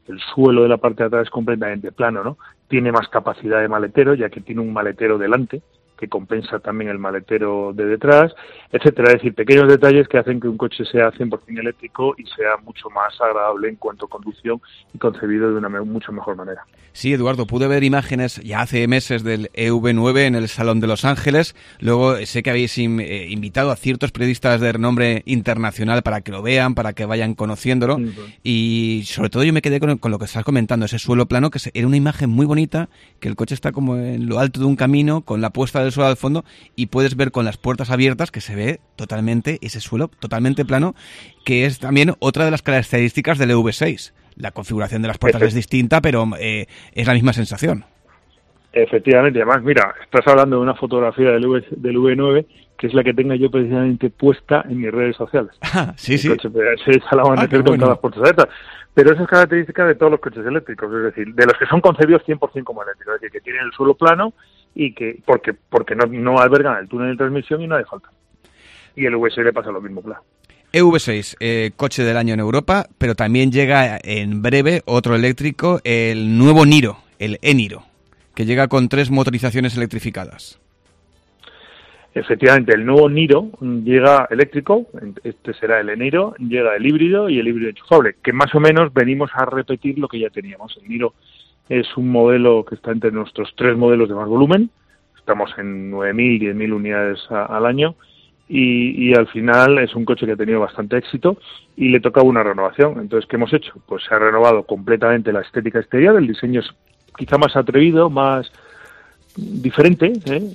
el suelo de la parte de atrás es completamente plano, ¿no? Tiene más capacidad de maletero, ya que tiene un maletero delante, que compensa también el maletero de detrás, etcétera. Es decir, pequeños detalles que hacen que un coche sea 100% eléctrico y sea mucho más agradable en cuanto a conducción y concebido de una mucho mejor manera. Sí, Eduardo, pude ver imágenes ya hace meses del EV9 en el Salón de Los Ángeles. Luego sé que habéis invitado a ciertos periodistas de renombre internacional para que lo vean, para que vayan conociéndolo. Y sobre todo yo me quedé con lo que estás comentando, ese suelo plano, que era una imagen muy bonita, que el coche está como en lo alto de un camino, con la puesta del sol al fondo, y puedes ver con las puertas abiertas que se ve totalmente ese suelo totalmente plano, que es también otra de las características del EV6. La configuración de las puertas es distinta, pero es la misma sensación. Efectivamente, además, mira, estás hablando de una fotografía del V9, que es la que tengo yo precisamente puesta en mis redes sociales. Sí, sí. El coche se la van a meter con todas las puertas abiertas. Pero eso es característica de todos los coches eléctricos, es decir, de los que son concebidos 100% como eléctricos, es decir, que tienen el suelo plano y que porque no albergan el túnel de transmisión y no hace falta. Y el V6 le pasa lo mismo, claro. EV6, coche del año en Europa, pero también llega en breve otro eléctrico, el nuevo Niro, el e-Niro, que llega con 3 motorizaciones electrificadas. Efectivamente, el nuevo Niro llega eléctrico, este será el e-Niro, llega el híbrido y el híbrido enchufable, que más o menos venimos a repetir lo que ya teníamos. El Niro es un modelo que está entre nuestros 3 modelos de más volumen, estamos en 9.000, 10.000 unidades al año, y al final es un coche que ha tenido bastante éxito y le tocaba una renovación. Entonces, ¿qué hemos hecho? Pues se ha renovado completamente la estética exterior, el diseño es quizá más atrevido, más diferente,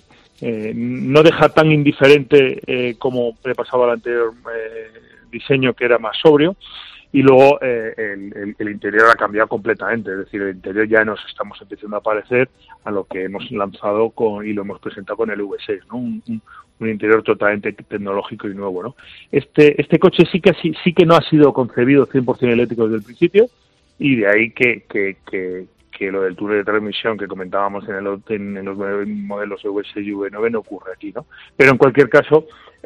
no deja tan indiferente como le pasaba al anterior diseño, que era más sobrio, y luego el interior ha cambiado completamente, es decir, el interior ya nos estamos empezando a parecer a lo que hemos lanzado y lo hemos presentado con el V6, ¿no? Un interior totalmente tecnológico y nuevo, ¿no? Este coche sí que no ha sido concebido 100% eléctrico desde el principio, y de ahí que lo del túnel de transmisión que comentábamos en los modelos V6 y V9 no ocurre aquí, ¿no? Pero en cualquier caso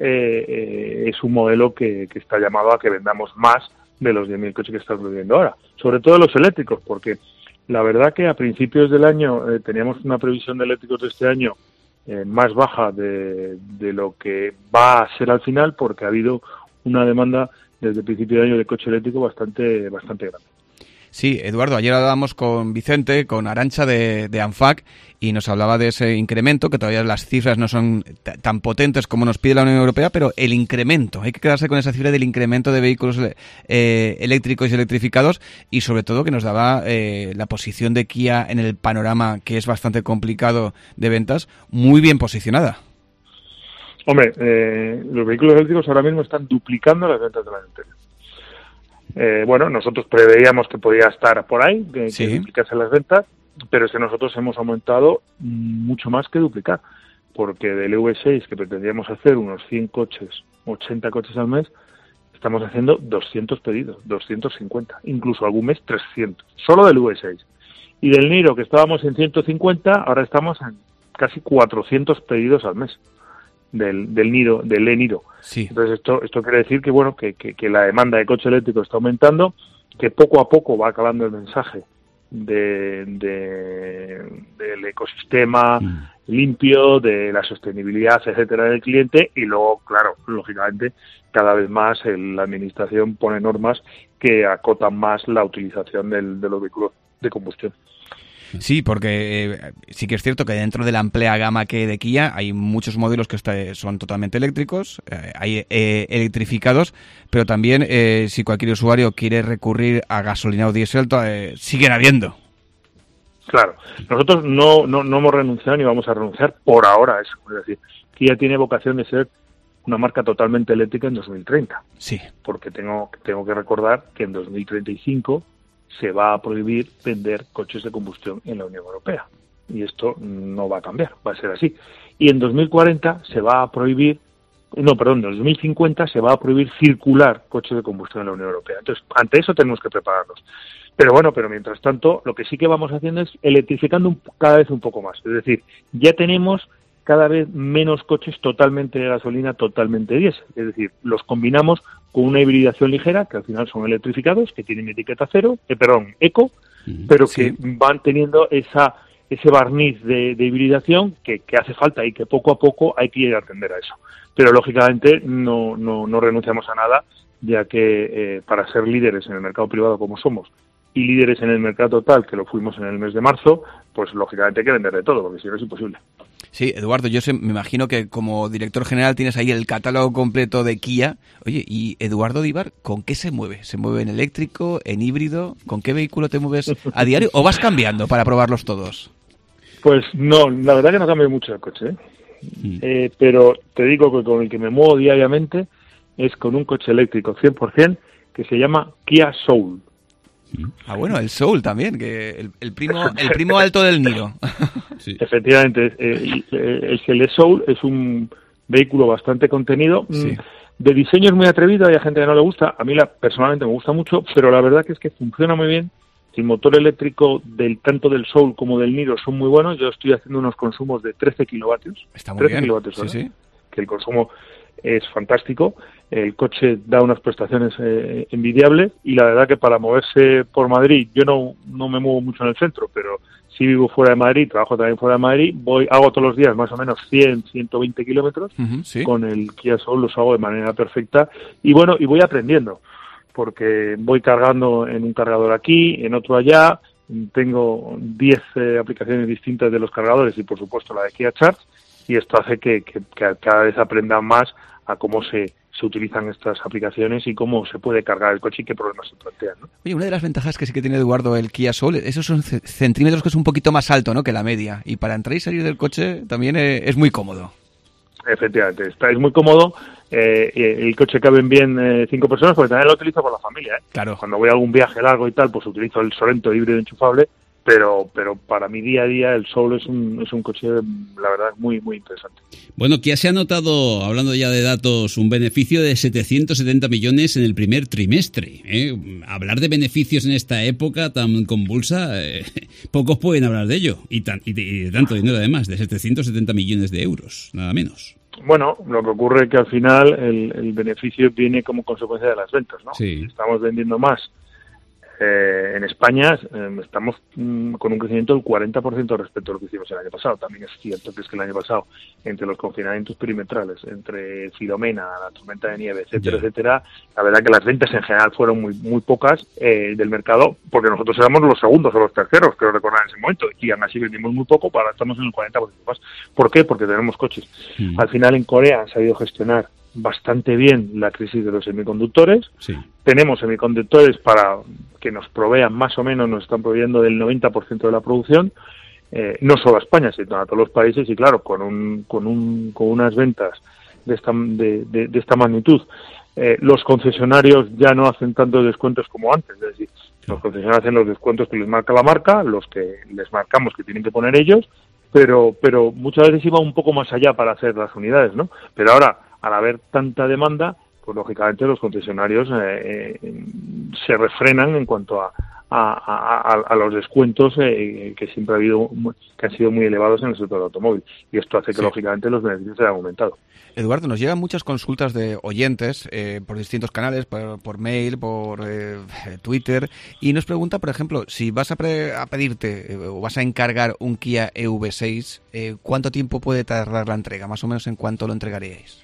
es un modelo que está llamado a que vendamos más de los 10.000 coches que estamos vendiendo ahora, sobre todo los eléctricos, porque la verdad que a principios del año teníamos una previsión de eléctricos de este año más baja de lo que va a ser al final, porque ha habido una demanda desde el principio de año de coche eléctrico bastante grande. Sí, Eduardo, ayer hablábamos con Vicente, con Arantxa de ANFAC, y nos hablaba de ese incremento, que todavía las cifras no son tan potentes como nos pide la Unión Europea, pero el incremento, hay que quedarse con esa cifra del incremento de vehículos eléctricos y electrificados, y sobre todo que nos daba la posición de Kia en el panorama, que es bastante complicado de ventas, muy bien posicionada. Hombre, los vehículos eléctricos ahora mismo están duplicando las ventas del año anterior. Bueno, nosotros preveíamos que podía estar por ahí, que duplicase las ventas, pero es que nosotros hemos aumentado mucho más que duplicar, porque del EV6, que pretendíamos hacer unos 100 coches, 80 coches al mes, estamos haciendo 200 pedidos, 250, incluso algún mes 300, solo del EV6. Y del Niro, que estábamos en 150, ahora estamos en casi 400 pedidos al mes. Del Niro, del e-Niro. Sí. Entonces esto quiere decir que bueno que la demanda de coche eléctrico está aumentando, que poco a poco va calando el mensaje del ecosistema limpio, de la sostenibilidad, etcétera, del cliente, y luego, claro, lógicamente, cada vez más la administración pone normas que acotan más la utilización de los vehículos de combustión. Sí, porque sí que es cierto que dentro de la amplia gama que de Kia hay muchos modelos que son totalmente eléctricos, hay electrificados, pero también si cualquier usuario quiere recurrir a gasolina o diésel, siguen habiendo. Claro, nosotros no hemos renunciado ni vamos a renunciar por ahora a eso. Es decir, Kia tiene vocación de ser una marca totalmente eléctrica en 2030. Sí. Porque tengo que recordar que en 2035 se va a prohibir vender coches de combustión en la Unión Europea. Y esto no va a cambiar, va a ser así. Y en 2040 se va a prohibir, en 2050 se va a prohibir circular coches de combustión en la Unión Europea. Entonces, ante eso tenemos que prepararnos. Pero mientras tanto, lo que sí que vamos haciendo es electrificando cada vez un poco más. Es decir, ya tenemos cada vez menos coches totalmente de gasolina, totalmente diésel. Es decir, los combinamos con una hibridación ligera, que al final son electrificados, que tienen etiqueta eco, pero que van teniendo ese barniz de hibridación que hace falta y que poco a poco hay que ir a atender a eso. Pero lógicamente no renunciamos a nada, ya que para ser líderes en el mercado privado como somos y líderes en el mercado total, que lo fuimos en el mes de marzo, pues lógicamente hay que vender de todo, porque si no es imposible. Sí, Eduardo, me imagino que como director general tienes ahí el catálogo completo de Kia. Oye, ¿y Eduardo Díbar con qué se mueve? ¿Se mueve en eléctrico, en híbrido? ¿Con qué vehículo te mueves a diario? ¿O vas cambiando para probarlos todos? Pues no, la verdad que no cambio mucho el coche, pero te digo que con el que me muevo diariamente es con un coche eléctrico 100% que se llama Kia Soul. Ah, bueno, el Soul también, que el primo alto del Niro. Sí. Efectivamente, el Soul es un vehículo bastante contenido. Sí. De diseño es muy atrevido, hay gente que no le gusta. A mí personalmente me gusta mucho, pero la verdad que es que funciona muy bien. El motor eléctrico tanto del Soul como del Niro son muy buenos. Yo estoy haciendo unos consumos de 13 kilovatios. Está muy 13 bien. Kilovatios hora, sí. Que el consumo es fantástico. El coche da unas prestaciones envidiables y la verdad que para moverse por Madrid, yo no me muevo mucho en el centro, pero sí vivo fuera de Madrid, trabajo también fuera de Madrid, hago todos los días más o menos 100, 120 kilómetros, sí. Con el Kia Soul los hago de manera perfecta y bueno, y voy aprendiendo, porque voy cargando en un cargador aquí, en otro allá, tengo 10 aplicaciones distintas de los cargadores y por supuesto la de Kia Charge, y esto hace que cada vez aprendan más a cómo se utilizan estas aplicaciones y cómo se puede cargar el coche y qué problemas se plantean, ¿no? Oye, una de las ventajas que sí que tiene Eduardo el Kia Soul, esos son centímetros que es un poquito más alto, ¿no?, que la media, y para entrar y salir del coche también es muy cómodo. Efectivamente, es muy cómodo, el coche caben bien 5 personas, porque también lo utilizo con la familia, Claro. Cuando voy a algún viaje largo y tal, pues utilizo el Sorento híbrido enchufable, pero para mi día a día el Soul es un coche, la verdad, muy, muy interesante. Bueno, Kia se ha notado, hablando ya de datos, un beneficio de 770 millones en el primer trimestre. Hablar de beneficios en esta época tan convulsa, pocos pueden hablar de ello. Y de tanto dinero además, de 770 millones de euros, nada menos. Bueno, lo que ocurre es que al final el beneficio viene como consecuencia de las ventas, ¿no? Sí. Si estamos vendiendo más. En España estamos con un crecimiento del 40% respecto a lo que hicimos el año pasado. También es cierto que el año pasado, entre los confinamientos perimetrales, entre Filomena, la tormenta de nieve, etcétera, la verdad que las ventas en general fueron muy, muy pocas del mercado, porque nosotros éramos los segundos o los terceros, creo recordar en ese momento, y aún así vendimos muy poco, ahora estamos en el 40% más. ¿Por qué? Porque tenemos coches. Al final en Corea han sabido gestionar bastante bien la crisis de los semiconductores. Sí. Tenemos semiconductores para que nos provean más o menos, nos están proveyendo del 90% de la producción, no solo a España, sino a todos los países, y claro, con unas ventas de esta magnitud. Los concesionarios ya no hacen tantos descuentos como antes, es decir, los concesionarios hacen los descuentos que les marca la marca, los que les marcamos que tienen que poner ellos, pero muchas veces iba un poco más allá para hacer las unidades, ¿no? Pero ahora, al haber tanta demanda, pues lógicamente los concesionarios se refrenan en cuanto a los descuentos que siempre ha habido, que han sido muy elevados en el sector del automóvil, y esto hace que lógicamente los beneficios se hayan aumentado. Eduardo, nos llegan muchas consultas de oyentes por distintos canales, por mail, por Twitter, y nos pregunta, por ejemplo, si vas a pedirte o vas a encargar un Kia EV6, ¿cuánto tiempo puede tardar la entrega? Más o menos, ¿en cuánto lo entregaríais?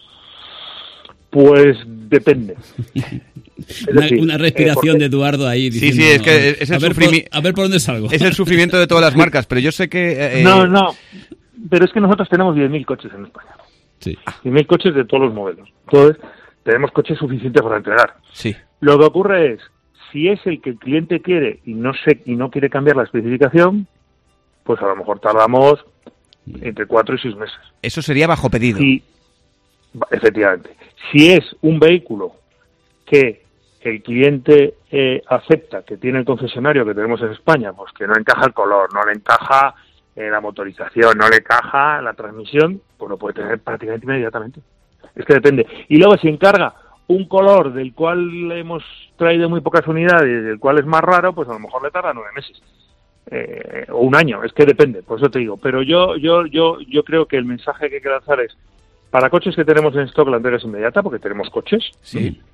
Pues depende. Es decir, una respiración de Eduardo ahí diciendo, sí, es que es el sufrimiento. A ver por dónde salgo. Es el sufrimiento de todas las marcas, pero yo sé que... No, pero es que nosotros tenemos 10.000 coches en España. Sí. 10.000 coches de todos los modelos. Entonces, tenemos coches suficientes para entregar. Sí. Lo que ocurre es, si es el que el cliente quiere y no quiere cambiar la especificación, pues a lo mejor tardamos entre 4 y 6 meses. Eso sería bajo pedido. Sí, efectivamente. Si es un vehículo que el cliente acepta, que tiene el concesionario que tenemos en España, pues que no encaja el color, no le encaja la motorización, no le encaja la transmisión, pues lo puede tener prácticamente inmediatamente. Es que depende. Y luego si encarga un color del cual hemos traído muy pocas unidades, del cual es más raro, pues a lo mejor le tarda 9 meses. O un año, es que depende, por eso te digo. Pero yo creo que el mensaje que hay que lanzar es: para coches que tenemos en stock la entrega es inmediata, porque tenemos coches. Sí.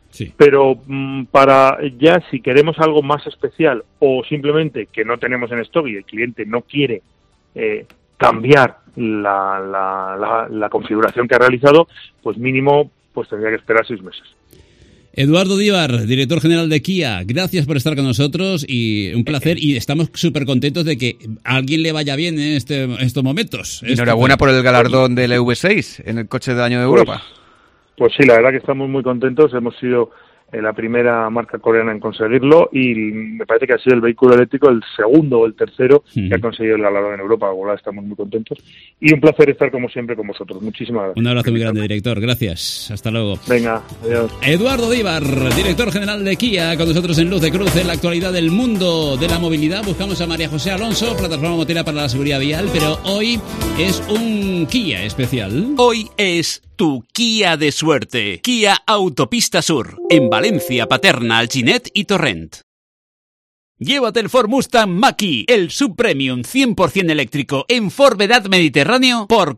Sí. Pero para ya si queremos algo más especial o simplemente que no tenemos en stock y el cliente no quiere cambiar la configuración que ha realizado, pues mínimo pues tendría que esperar 6 meses. Eduardo Díbar, director general de Kia, gracias por estar con nosotros y un placer, y estamos súper contentos de que a alguien le vaya bien en estos momentos. Enhorabuena por el galardón del EV6 en el coche del año de Europa. Pues sí, la verdad que estamos muy contentos, hemos sido la primera marca coreana en conseguirlo y me parece que ha sido el vehículo eléctrico el segundo o el tercero que ha conseguido el galardón en Europa. Ahora estamos muy contentos y un placer estar como siempre con vosotros. Muchísimas gracias. Un abrazo muy grande, director. Gracias. Hasta luego. Venga, adiós. Eduardo Díbar, director general de Kia, con nosotros en Luz de Cruce, en la actualidad del mundo de la movilidad. Buscamos a María José Alonso, plataforma motera para la seguridad vial, pero hoy es un Kia especial. Hoy es tu Kia de suerte. Kia Autopista Sur, en Valencia, Paterna, Alginet y Torrent. Llévate el Ford Mustang Mach-E, el subpremium 100% eléctrico en Ford Vedad Mediterráneo por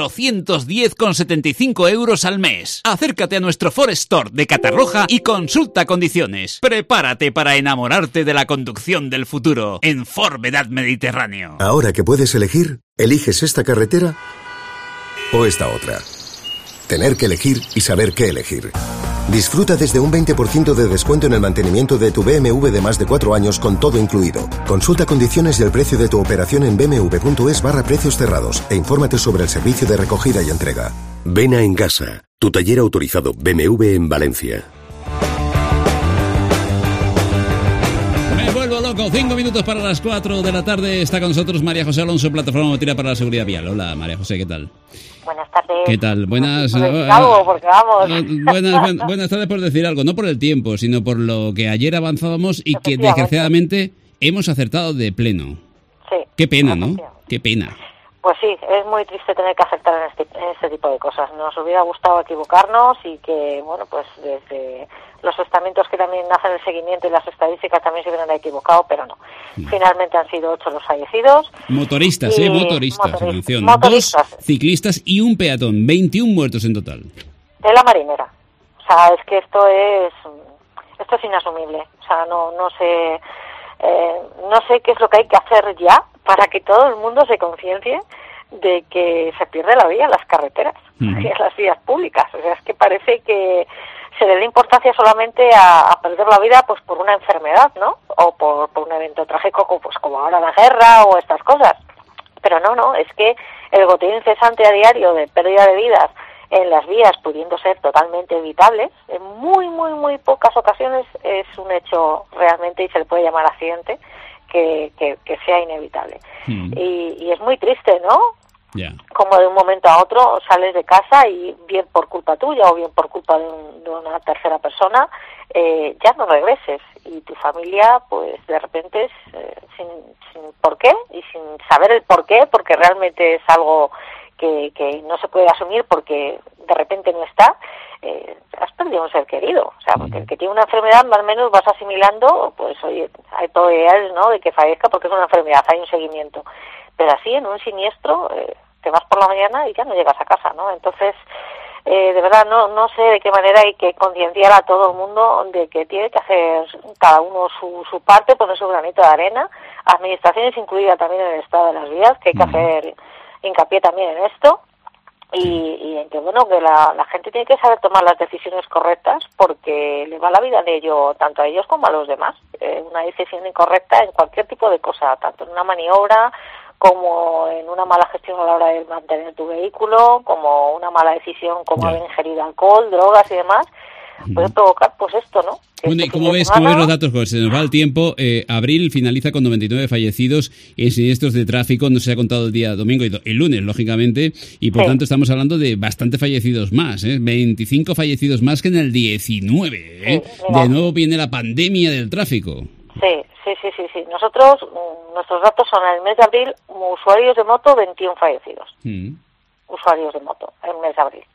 410,75 € al mes. Acércate a nuestro Ford Store de Catarroja y consulta condiciones. Prepárate para enamorarte de la conducción del futuro en Ford Vedad Mediterráneo. Ahora que puedes elegir, ¿eliges esta carretera o esta otra? Tener que elegir y saber qué elegir. Disfruta desde un 20% de descuento en el mantenimiento de tu BMW de más de 4 años con todo incluido. Consulta condiciones y el precio de tu operación en bmw.es/precios cerrados e infórmate sobre el servicio de recogida y entrega. Ven a Engasa, tu taller autorizado BMW en Valencia. Me vuelvo loco. 5 minutos para las 4 de la tarde. Está con nosotros María José Alonso, plataforma motera para la seguridad vial. Hola, María José, ¿qué tal? Buenas tardes. ¿Qué tal? Buenas tardes por decir algo, no por el tiempo, sino por lo que ayer avanzábamos y que desgraciadamente hemos acertado de pleno. Sí. Qué pena, ¿no? Qué pena. Pues sí, es muy triste tener que acertar en este tipo de cosas. Nos hubiera gustado equivocarnos y que, bueno, pues desde los estamentos que también hacen el seguimiento y las estadísticas también se hubieran equivocado, pero no. Finalmente han sido 8 los fallecidos. Motoristas, motoristas, atención. Motoristas. 2 ciclistas y un peatón, 21 muertos en total. De la marinera. O sea, es que esto es inasumible. O sea, no sé qué es lo que hay que hacer ya para que todo el mundo se conciencie de que se pierde la vida en las carreteras y en las vías públicas. O sea, es que parece que se le da importancia solamente a perder la vida pues por una enfermedad, ¿no? O por un evento trágico como ahora la guerra o estas cosas. Pero no, es que el botín incesante a diario de pérdida de vidas en las vías, pudiendo ser totalmente evitables, en muy, muy, muy pocas ocasiones es un hecho realmente, y se le puede llamar accidente, que sea inevitable. Y es muy triste, ¿no? Yeah. Como de un momento a otro sales de casa y bien por culpa tuya o bien por culpa de una tercera persona, ya no regreses. Y tu familia, pues de repente, sin por qué y sin saber el por qué, porque realmente es algo que no se puede asumir porque de repente no está, has perdido un ser querido. O sea, porque el que tiene una enfermedad más o menos vas asimilando, pues oye, hay probabilidades, ¿no?, de que fallezca porque es una enfermedad, hay un seguimiento. Pero así, en un siniestro, te vas por la mañana y ya no llegas a casa, ¿no? Entonces, de verdad, no sé de qué manera hay que concienciar a todo el mundo de que tiene que hacer cada uno su parte, poner su granito de arena, administraciones incluida también en el estado de las vías, que hay que hacer hincapié también en esto, y en que, bueno, que la gente tiene que saber tomar las decisiones correctas porque le va la vida de ello tanto a ellos como a los demás. Una decisión incorrecta en cualquier tipo de cosa, tanto en una maniobra como en una mala gestión a la hora de mantener tu vehículo, como una mala decisión como haber ingerido alcohol, drogas y demás, puede provocar pues esto, ¿no? Bueno, ¿y cómo ves los datos? Pues se nos va el tiempo. Abril finaliza con 99 fallecidos en siniestros de tráfico. No se ha contado el día domingo y el lunes, lógicamente, y por tanto estamos hablando de bastante fallecidos más, 25 fallecidos más que en el 19, De nuevo viene la pandemia del tráfico. Sí. Nosotros, nuestros datos son en el mes de abril, usuarios de moto, 21 fallecidos. Usuarios de moto, en el mes de abril.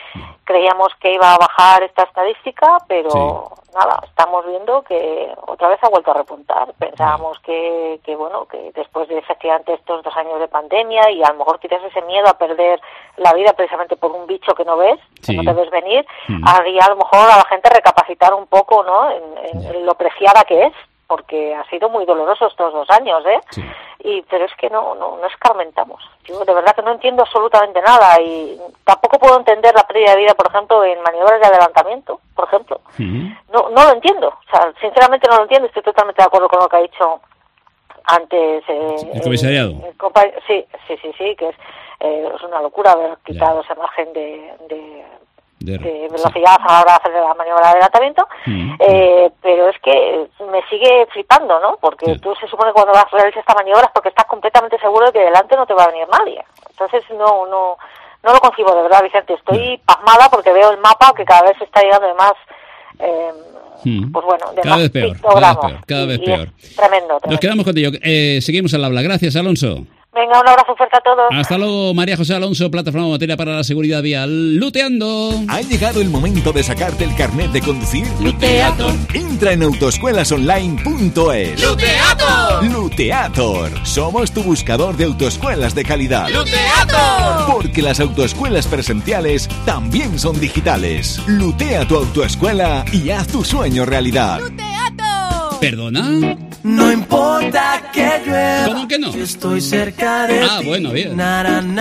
Creíamos que iba a bajar esta estadística, pero nada, estamos viendo que otra vez ha vuelto a repuntar. Pensábamos que bueno, que después de efectivamente estos 2 años de pandemia y a lo mejor tienes ese miedo a perder la vida precisamente por un bicho que no ves, que no te ves venir, haría a lo mejor a la gente recapacitar un poco, ¿no?, en lo preciada que es, porque ha sido muy doloroso estos 2 años, pero es que no escarmentamos. Yo de verdad que no entiendo absolutamente nada y tampoco puedo entender la pérdida de vida, por ejemplo, en maniobras de adelantamiento, por ejemplo. No lo entiendo, o sea, sinceramente no lo entiendo. Estoy totalmente de acuerdo con lo que ha dicho antes el comisariado. Sí, que es una locura haber quitado esa margen de velocidad a la hora de hacer la maniobra de adelantamiento, pero es que me sigue flipando, ¿no? Porque tú se supone que cuando vas a realizar esta maniobra es porque estás completamente seguro de que delante no te va a venir nadie. Entonces no lo concibo, de verdad, Vicente. Estoy pasmada porque veo el mapa que cada vez se está llegando de más... pues bueno, de cada más vez peor, cada vez peor. Tremendo. Nos quedamos contigo. Seguimos al habla. Gracias, Alonso. Venga, un abrazo fuerte a todos. Hasta luego, María José Alonso, plataforma materia para la seguridad vial. ¡Luteando! ¿Ha llegado el momento de sacarte el carnet de conducir? ¡Luteator! Entra en autoescuelasonline.es. ¡Luteator! ¡Luteator! Somos tu buscador de autoescuelas de calidad. ¡Luteator! Porque las autoescuelas presenciales también son digitales. Lutea tu autoescuela y haz tu sueño realidad. ¡Luteator! ¿Perdona? No importa que llueva. ¿Cómo que no? Yo estoy cerca de ti. Bueno, bien. Bueno,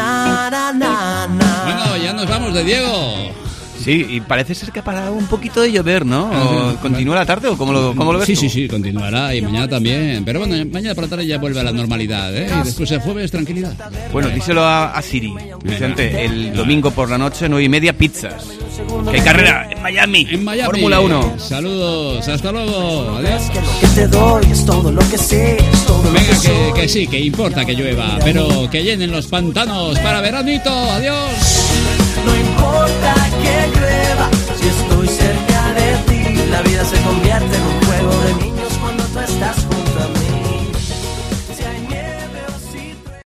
ya nos vamos de Diego. Sí, y parece ser que ha parado un poquito de llover, ¿no? ¿Continúa la tarde o cómo lo ves tú? Sí, continuará y mañana también. Pero bueno, mañana por la tarde ya vuelve a la normalidad, ¿eh? Y después el jueves, tranquilidad. Bueno, díselo a Siri, Vicente, el domingo por la noche, 9:30, pizzas. ¡Qué carrera! En Miami. Fórmula 1. Saludos, hasta luego. Adiós. Lo que te doy es todo lo que sé, es todo lo Venga, que soy. que sí, que importa que llueva, pero que llenen los pantanos para veranito. Adiós. No importa que llueva, si estoy cerca de ti, la vida se convierte en un juego de niños.